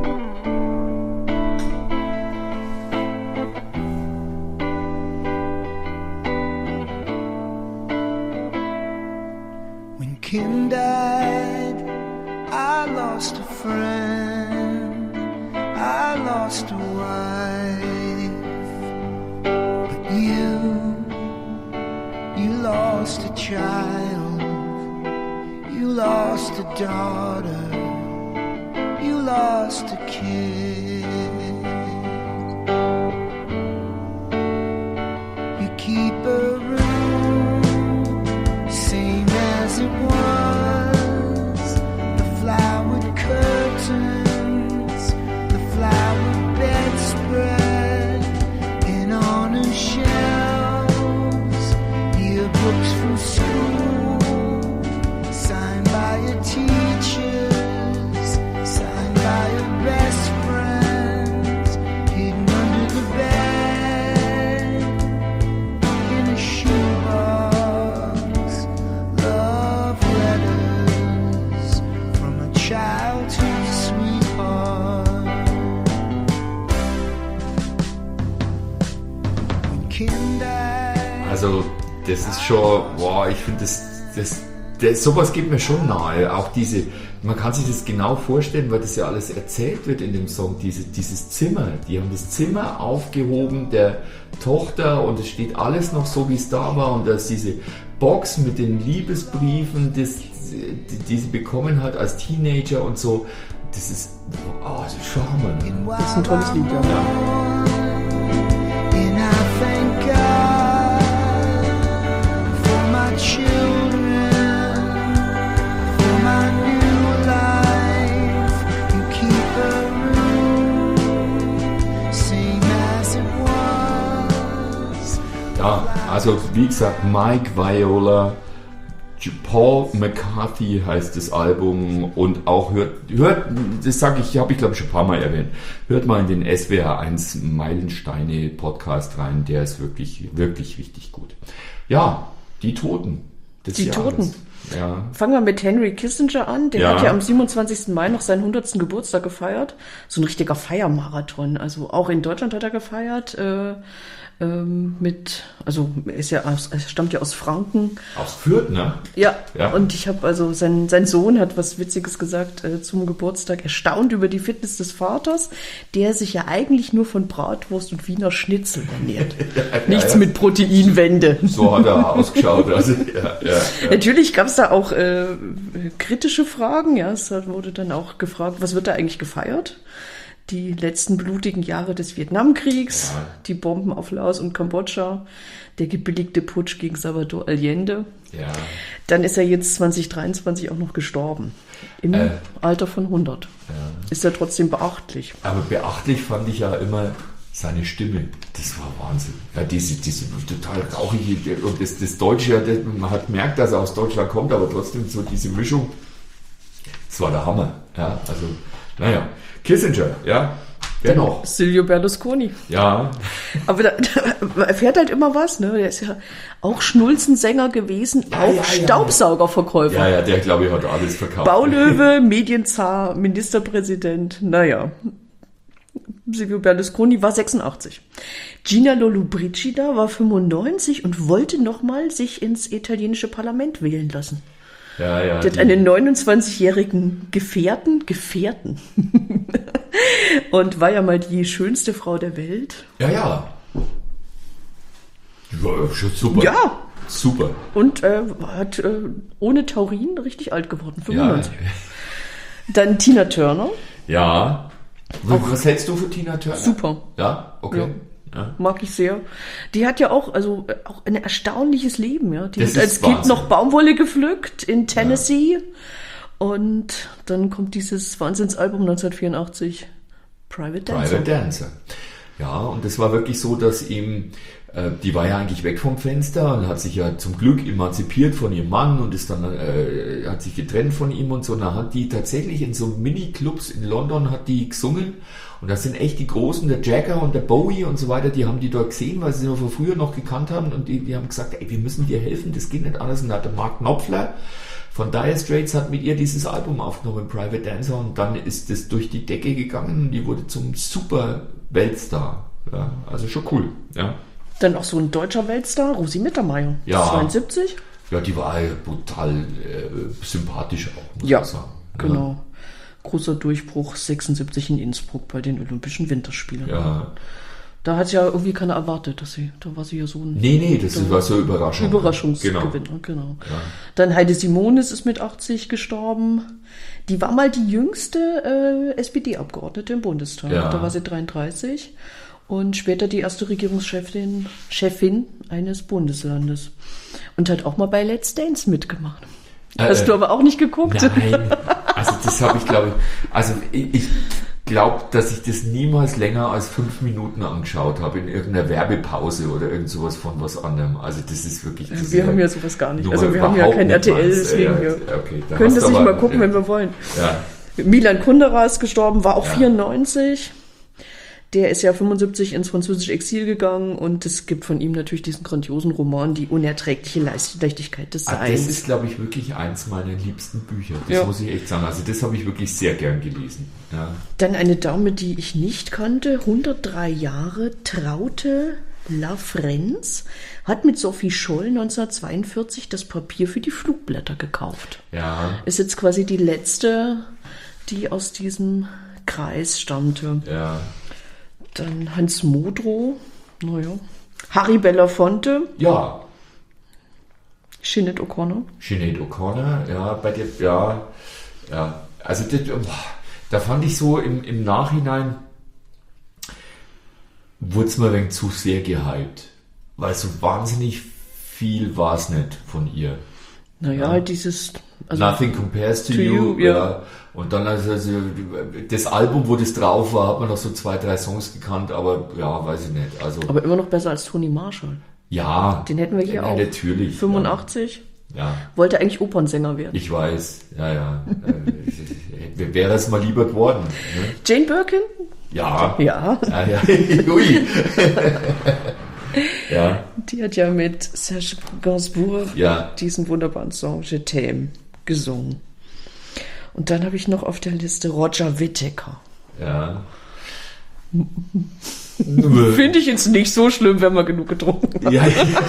Kim died, I lost a friend, I lost a wife, but you lost a child, you lost a daughter, you lost a kid. You keep a room, same as it was, the flowered curtains, the flowered bedspread, and on her shelves, yearbooks from school, signed by her teachers, signed by her best friend. Also das ist schon, boah, ich finde sowas geht mir schon nahe. Auch man kann sich das genau vorstellen, weil das ja alles erzählt wird in dem Song, dieses Zimmer. Die haben das Zimmer aufgehoben der Tochter und es steht alles noch so, wie es da war, und da ist diese Box mit den Liebesbriefen, die sie bekommen hat als Teenager und so. Das ist schon Hammer. Ne? Das ist ein tolles Lied, ja. And I thank God for my children, for my new life. You keep a room, same as it was. Ja, also wie gesagt, Mike Viola, Paul McCarthy heißt das Album, und auch hört, das habe ich glaube ich schon ein paar Mal erwähnt, hört mal in den SWR1 Meilensteine Podcast rein, der ist wirklich, wirklich richtig gut. Ja, die Toten des Jahres. Toten. Ja. Fangen wir mit Henry Kissinger an. Der hat ja am 27. Mai noch seinen 100. Geburtstag gefeiert. So ein richtiger Feiermarathon. Also auch in Deutschland hat er gefeiert. Er stammt ja aus Franken. Aus Fürth, ne? Ja. Ja. Und ich habe sein Sohn hat was Witziges gesagt zum Geburtstag, erstaunt über die Fitness des Vaters, der sich ja eigentlich nur von Bratwurst und Wiener Schnitzel ernährt. Nichts mit Proteinwende. So hat er ausgeschaut. Also, ja. Natürlich gab es da auch kritische Fragen. Ja, es wurde dann auch gefragt, was wird da eigentlich gefeiert? Die letzten blutigen Jahre des Vietnamkriegs, die Bomben auf Laos und Kambodscha, der gebilligte Putsch gegen Salvador Allende. Ja. Dann ist er jetzt 2023 auch noch gestorben. Im Alter von 100. Ja. Ist er trotzdem beachtlich. Aber beachtlich fand ich ja immer seine Stimme. Das war Wahnsinn. Ja, diese total rauchige, und das Deutsche, man hat gemerkt, dass er aus Deutschland kommt, aber trotzdem so diese Mischung. Das war der Hammer. Ja, also, naja. Kissinger, ja. Wer noch? Silvio Berlusconi. Ja. Aber da erfährt halt immer was, ne? Der ist ja auch Schnulzensänger gewesen, auch Staubsaugerverkäufer. Ja, der, glaube ich, hat alles verkauft. Baulöwe, Medienzar, Ministerpräsident, naja. Silvio Berlusconi war 86. Gina Lollobrigida war 95 und wollte nochmal sich ins italienische Parlament wählen lassen. Ja, die hat einen 29-jährigen Gefährten und war ja mal die schönste Frau der Welt. Ja, schon super. Ja. Super. Und hat ohne Taurin richtig alt geworden, 95. Ja. Dann Tina Turner. Ja. Was hältst du für Tina Turner? Super. Ja, okay. Ja. Mag ich sehr. Die hat ja auch ein erstaunliches Leben, ja. Die hat als Wahnsinn. Kind noch Baumwolle gepflückt in Tennessee. Ja. Und dann kommt dieses Wahnsinnsalbum 1984, Private Dancer. Ja, und das war wirklich so, dass ihm, die war ja eigentlich weg vom Fenster und hat sich ja zum Glück emanzipiert von ihrem Mann und ist dann, hat sich getrennt von ihm und so. Und dann hat die tatsächlich in so Mini-Clubs in London hat die gesungen. Und das sind echt die Großen, der Jagger und der Bowie und so weiter, die haben die dort gesehen, weil sie sie noch von früher noch gekannt haben, und die haben gesagt, ey, wir müssen dir helfen, das geht nicht anders. Und da hat der Mark Knopfler von Dire Straits hat mit ihr dieses Album aufgenommen, Private Dancer, und dann ist das durch die Decke gegangen und die wurde zum super Weltstar. Ja, also schon cool, ja. Dann auch so ein deutscher Weltstar, Rosi Mittermeier, ja. 72. Ja, die war brutal sympathisch auch, muss man sagen. Genau. Großer Durchbruch 76 in Innsbruck bei den Olympischen Winterspielen. Ja. Da hat ja irgendwie keiner erwartet, da war sie ja so ein... Nee, das war so Überraschung. Überraschungsgewinner, genau. Ja. Dann Heide Simonis ist mit 80 gestorben. Die war mal die jüngste SPD-Abgeordnete im Bundestag. Ja. Da war sie 33. Und später die erste Regierungschefin eines Bundeslandes. Und hat auch mal bei Let's Dance mitgemacht. Hast du aber auch nicht geguckt? Nein, also das habe ich, glaube ich glaube, dass ich das niemals länger als 5 Minuten angeschaut habe in irgendeiner Werbepause oder irgend sowas von was anderem. Also das ist wirklich... Das wir haben ja sowas gar nicht. Also wir haben ja kein RTL, deswegen wir können das nicht mal gucken, wenn wir wollen. Ja. Milan Kundera ist gestorben, war auch 94. Der ist ja 75 ins französische Exil gegangen, und es gibt von ihm natürlich diesen grandiosen Roman, Die unerträgliche Leichtigkeit des Seins. Das ist, glaube ich, wirklich eins meiner liebsten Bücher. Das muss ich echt sagen. Also das habe ich wirklich sehr gern gelesen. Ja. Dann eine Dame, die ich nicht kannte, 103 Jahre, Traute La Frenz hat mit Sophie Scholl 1942 das Papier für die Flugblätter gekauft. Ja. Ist jetzt quasi die letzte, die aus diesem Kreis stammte. Ja. Dann Hans Modrow, naja. Harry Belafonte, Ja. Sinead O'Connor. Sinead O'Connor, ja, bei dir, ja. Also da fand ich so im Nachhinein, wurde es mir ein wenig zu sehr gehypt. Weil so wahnsinnig viel war es nicht von ihr. Naja, halt dieses... Also Nothing Compares to You, ja. Und dann also das Album, wo das drauf war, hat man noch so 2, 3 Songs gekannt, aber ja, weiß ich nicht. Also, aber immer noch besser als Tony Marshall. ja. Den hätten wir hier auch. Natürlich. 85. Ja. Wollte eigentlich Opernsänger werden. Ich weiß, ja. Wäre es mal lieber geworden. Ne? Jane Birkin? Ja. Ja. Ja. Ui. Ja. Die hat ja mit Serge Gainsbourg diesen wunderbaren Song Je t'aime gesungen. Und dann habe ich noch auf der Liste Roger Whittaker. Ja. Finde ich jetzt nicht so schlimm, wenn man genug getrunken hat. Ja.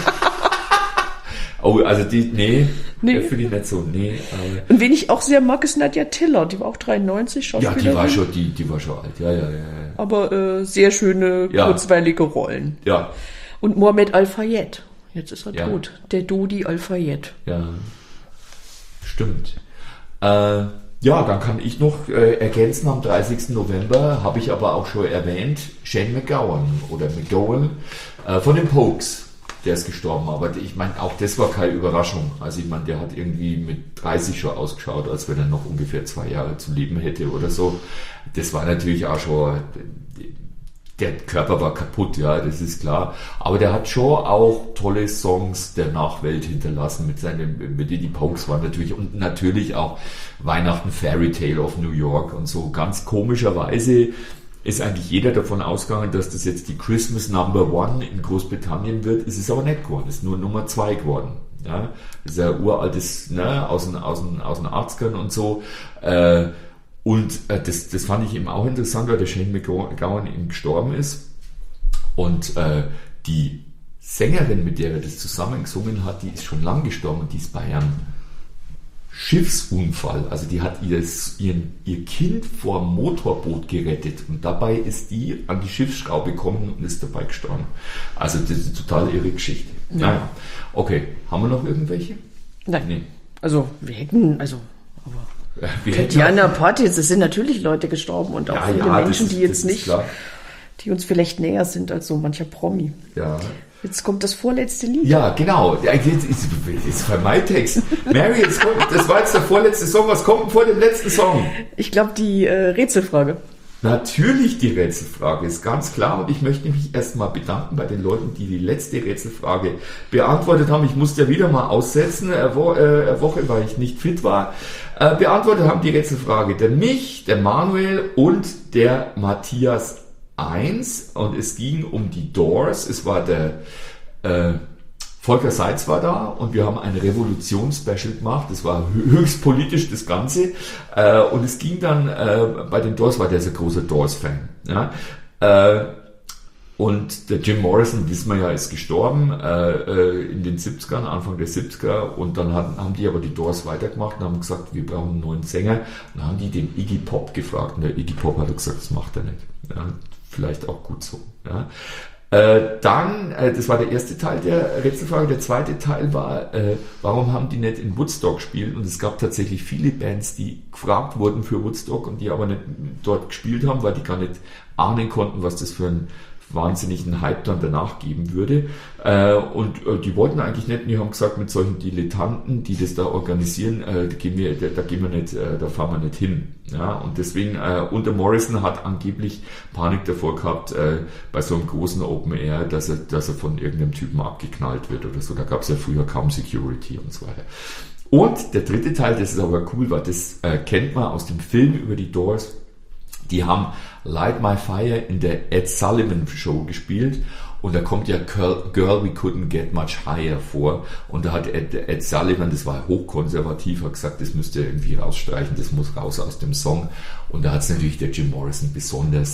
Oh, also nee. Finde ich nicht so, nee. Und wen ich auch sehr mag, ist Nadja Tiller, die war auch 93 Schauspielerin. Ja, die war schon alt, ja. Aber sehr schöne, kurzweilige Rollen. Ja. Und Mohamed Al-Fayed, jetzt ist er tot, der Dodi Al-Fayed. Ja, stimmt. Ja, dann kann ich noch ergänzen, am 30. November habe ich aber auch schon erwähnt, Shane MacGowan von den Pogues. Der ist gestorben, aber ich meine, auch das war keine Überraschung. Also ich meine, der hat irgendwie mit 30 schon ausgeschaut, als wenn er noch ungefähr 2 Jahre zu leben hätte oder so. Das war natürlich auch schon, der Körper war kaputt, ja, das ist klar. Aber der hat schon auch tolle Songs der Nachwelt hinterlassen mit die Pogues waren natürlich, und natürlich auch Weihnachten, Fairy Tale of New York und so. Ganz komischerweise ist eigentlich jeder davon ausgegangen, dass das jetzt die Christmas Number One in Großbritannien wird. Es ist aber nicht geworden, es ist nur Nummer 2 geworden. Ja, das ist ja uraltes, ne, aus den 80ern und so. Und das fand ich eben auch interessant, weil der Shane MacGowan eben gestorben ist. Und die Sängerin, mit der er das zusammen gesungen hat, die ist schon lang gestorben und die ist bei einem Schiffsunfall. Also die hat ihr Kind vor dem Motorboot gerettet und dabei ist die an die Schiffsschraube gekommen und ist dabei gestorben. Also das ist eine total irre Geschichte. Ja. Naja, okay. Haben wir noch irgendwelche? Nein. Nee. Also wir hätten, Diana Partys, es sind natürlich Leute gestorben und auch viele Menschen, die jetzt nicht, die uns vielleicht näher sind als so mancher Promi. Ja. Jetzt kommt das vorletzte Lied. Ja, genau. Jetzt ist mein Text. Mary, das war jetzt der vorletzte Song. Was kommt denn vor dem letzten Song? Ich glaube, die Rätselfrage. Natürlich die Rätselfrage, ist ganz klar. Und ich möchte mich erstmal bedanken bei den Leuten, die die letzte Rätselfrage beantwortet haben. Ich musste ja wieder mal aussetzen, eine Woche, weil ich nicht fit war. Beantwortet haben die Rätselfrage der Manuel und der Matthias 1. Und es ging um die Doors. Es war der Volker Seitz war da und wir haben ein Revolution-Special gemacht. Das war höchst politisch, das Ganze. Und es ging dann, bei den Doors war der so ein großer Doors-Fan. Ja? Und der Jim Morrison, wissen wir ja, ist gestorben in den 70ern, Anfang der 70er. Und dann haben die aber die Doors weitergemacht und haben gesagt, wir brauchen einen neuen Sänger. Und dann haben die den Iggy Pop gefragt. Und der Iggy Pop hat gesagt, das macht er nicht. Ja? Vielleicht auch gut so. Ja? Dann, das war der erste Teil der Rätselfrage, der zweite Teil war, warum haben die nicht in Woodstock gespielt? Und es gab tatsächlich viele Bands, die gefragt wurden für Woodstock und die aber nicht dort gespielt haben, weil die gar nicht ahnen konnten, was das für ein wahnsinnigen Hype dann danach geben würde. Und die wollten eigentlich nicht, die haben gesagt, mit solchen Dilettanten, die das da organisieren, da fahren wir nicht hin. Ja, und deswegen, und der Morrison hat angeblich Panik davor gehabt, bei so einem großen Open Air, dass er von irgendeinem Typen abgeknallt wird oder so. Da gab es ja früher kaum Security und so weiter. Und der dritte Teil, das ist aber cool, weil das kennt man aus dem Film über die Doors. Die haben Light My Fire in der Ed Sullivan Show gespielt und da kommt ja Girl We Couldn't Get Much Higher vor und da hat Ed Sullivan, das war hochkonservativ, hat gesagt, das müsst ihr irgendwie rausstreichen, das muss raus aus dem Song und da hat es natürlich der Jim Morrison besonders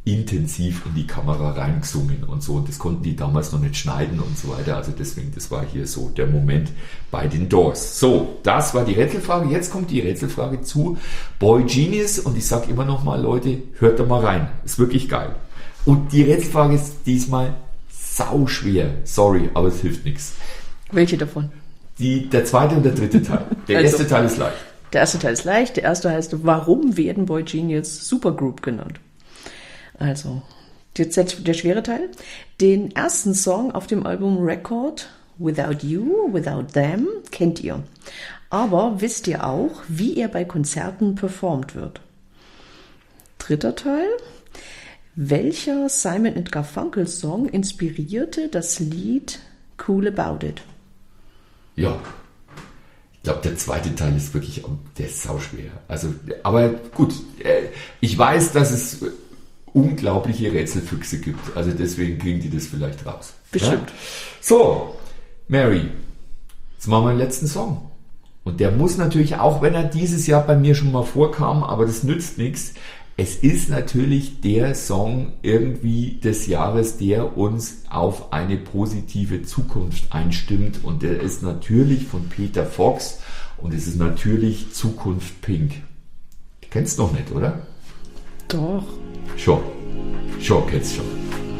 intensiv in die Kamera reingesungen und so. Und das konnten die damals noch nicht schneiden und so weiter. Also deswegen, das war hier so der Moment bei den Doors. So, das war die Rätselfrage. Jetzt kommt die Rätselfrage zu Boy Genius. Und ich sage immer noch mal, Leute, hört da mal rein. Ist wirklich geil. Und die Rätselfrage ist diesmal sauschwer. Sorry, aber es hilft nichts. Welche davon? Der zweite und der dritte Teil. Der Also, erste Teil ist leicht. Der erste Teil ist leicht. Der erste heißt, warum werden Boy Genius Supergroup genannt? Also, jetzt der schwere Teil. Den ersten Song auf dem Album Record, Without You, Without Them, kennt ihr. Aber wisst ihr auch, wie er bei Konzerten performt wird? Dritter Teil. Welcher Simon & Garfunkel Song inspirierte das Lied Cool About It? Ja. Ich glaube, der zweite Teil ist wirklich, der ist sauschwer. Also, aber gut, ich weiß, dass es unglaubliche Rätselfüchse gibt. Also deswegen kriegen die das vielleicht raus. Bestimmt. Ja? So, Mary, jetzt machen wir den letzten Song. Und der muss natürlich, auch wenn er dieses Jahr bei mir schon mal vorkam, aber das nützt nichts, es ist natürlich der Song irgendwie des Jahres, der uns auf eine positive Zukunft einstimmt. Und der ist natürlich von Peter Fox und es ist natürlich Zukunft Pink. Du kennst noch nicht, oder? Doch. Schon kennst schon.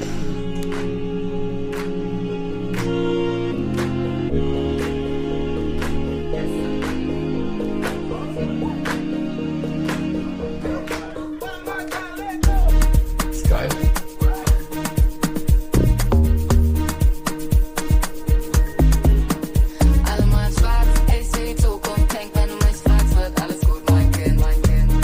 Ist geil. Alle mal schwarz, ich seh die Zukunft pink, wenn du mich fragst, wird alles gut, mein Kind, mein Kind.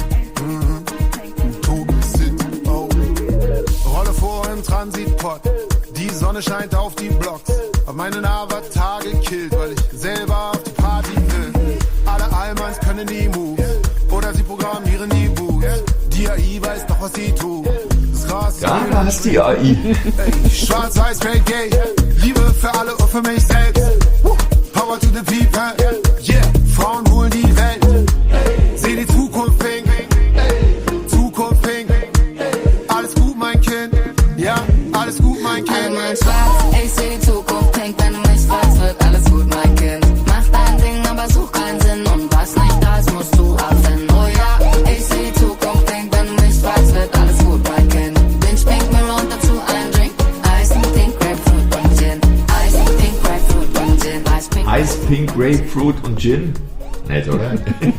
Rolle vor im Transitpot. Die Sonne scheint auf die Blocks. Hab meinen Avatar gekillt, weil ich selber auf die Party will. Alle Allmanns können die Moves. Oder sie programmieren die Boots. Die AI weiß doch, was sie tut. Das Gras Ja, da hast du die AI. Ey, schwarz-weiß, straight, gay. Liebe für alle und für mich selbst. Power to the people. Yeah, Frauen holen die Welt. Seh die Zukunft pink. Zukunft pink. Alles gut, mein Kind. Ja, alles gut, mein Alle Kind. mal schwarz, ich seh die Zukunft pink, wenn du mich fragst, wird alles gut, mein Kind. Mach dein Ding, aber such keinen Sinn und was nicht da ist, musst du abfinden. Oh ja, ich seh die Zukunft pink, wenn du mich fragst, wird alles gut, mein Kind. Binge Pink Mirror und dazu ein Drink. Ice and Pink Grapefruit und Gin. Ice and Pink Grapefruit und Gin. Ice, Pink, Grapefruit und Gin. Nett, oder?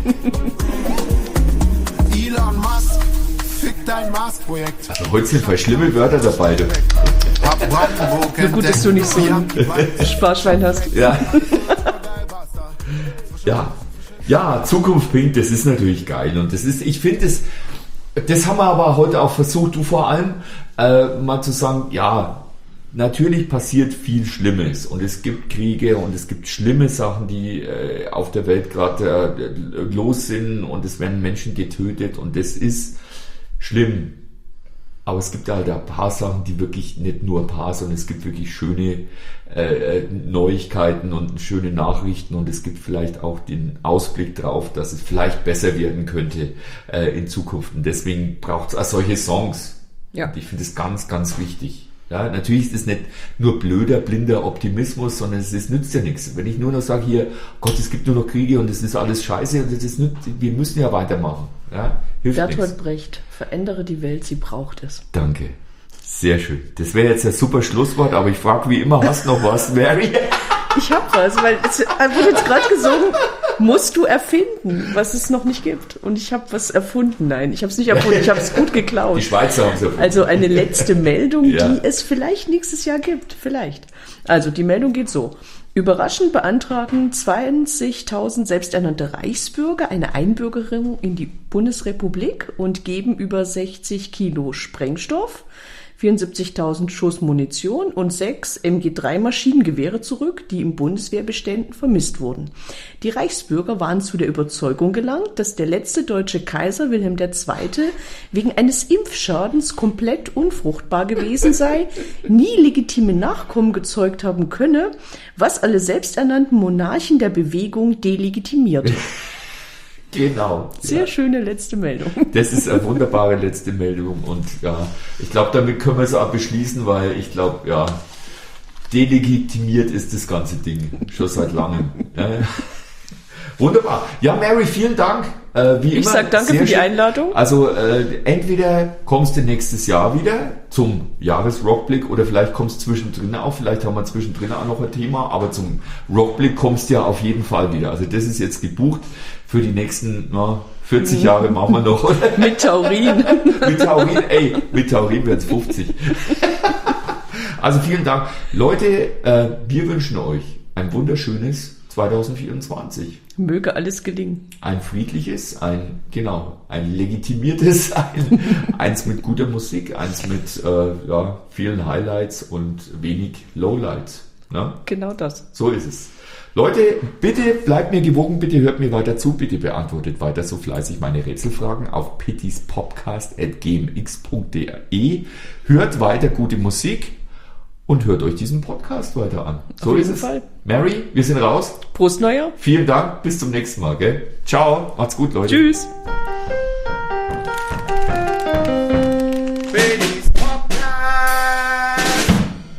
Elon Musk, fick dein Mars-Projekt. Also heute sind voll schlimme Wörter dabei. Du. Hab Brandenburg Na gut, dass du nicht so ein Sparschwein hast. Ja. Ja, Zukunft Pink, das ist natürlich geil. Und das ist, ich finde das haben wir aber heute auch versucht, du vor allem, mal zu sagen, ja, natürlich passiert viel Schlimmes und es gibt Kriege und es gibt schlimme Sachen, die auf der Welt gerade los sind und es werden Menschen getötet und das ist schlimm. Aber es gibt halt ein paar Sachen, die wirklich nicht nur ein paar, sondern es gibt wirklich schöne Neuigkeiten und schöne Nachrichten und es gibt vielleicht auch den Ausblick drauf, dass es vielleicht besser werden könnte in Zukunft. Und deswegen braucht es auch solche Songs. Ja. Und ich finde es ganz, ganz wichtig. Ja, natürlich ist es nicht nur blöder, blinder Optimismus, sondern es nützt ja nichts. Wenn ich nur noch sage hier, Gott, es gibt nur noch Kriege und es ist alles scheiße, wir müssen ja weitermachen. Ja, hilft Bertolt nichts. Brecht, verändere die Welt, sie braucht es. Danke. Sehr schön. Das wäre jetzt ein super Schlusswort, aber ich frage wie immer, hast du noch was, Mary? Ich hab was, weil es wurde jetzt gerade gesungen, musst du erfinden, was es noch nicht gibt. Und ich habe was erfunden. Nein, ich habe es nicht erfunden, ich habe es gut geklaut. Die Schweizer haben es erfunden. Also eine letzte Meldung, Ja. die es vielleicht nächstes Jahr gibt. Vielleicht. Also die Meldung geht so. Überraschend beantragen 20.000 selbsternannte Reichsbürger eine Einbürgerung in die Bundesrepublik und geben über 60 Kilo Sprengstoff, 74.000 Schuss Munition und 6 MG3 Maschinengewehre zurück, die in Bundeswehrbeständen vermisst wurden. Die Reichsbürger waren zu der Überzeugung gelangt, dass der letzte deutsche Kaiser Wilhelm II. Wegen eines Impfschadens komplett unfruchtbar gewesen sei, nie legitime Nachkommen gezeugt haben könne, was alle selbsternannten Monarchen der Bewegung delegitimierte. Genau. Sehr schöne letzte Meldung. Das ist eine wunderbare letzte Meldung und ja, ich glaube, damit können wir es auch beschließen, weil ich glaube, ja, delegitimiert ist das ganze Ding schon seit langem. Wunderbar. Ja, Mary, vielen Dank. Wie Ich immer, sag danke sehr für die schön. Einladung. Also entweder kommst du nächstes Jahr wieder zum Jahresrockblick oder vielleicht kommst du zwischendrin auch, vielleicht haben wir zwischendrin auch noch ein Thema, aber zum Rockblick kommst du ja auf jeden Fall wieder. Also das ist jetzt gebucht für die nächsten 40 Jahre machen wir noch. Oder? Mit Taurin. Mit Taurin werden es 50. Also vielen Dank. Leute, wir wünschen euch ein wunderschönes 2024. Möge alles gelingen. Ein friedliches, ein legitimiertes, eins mit guter Musik, eins mit vielen Highlights und wenig Lowlights. Ne? Genau das. So ist es. Leute, bitte bleibt mir gewogen, bitte hört mir weiter zu, bitte beantwortet weiter so fleißig meine Rätselfragen auf pittispodcast@gmx.de. Hört weiter gute Musik und hört euch diesen Podcast weiter an. So Auf ist jeden es. Fall. Mary, wir sind raus. Prost Neujahr. Vielen Dank, bis zum nächsten Mal. Gell? Ciao, macht's gut, Leute. Tschüss. Baby.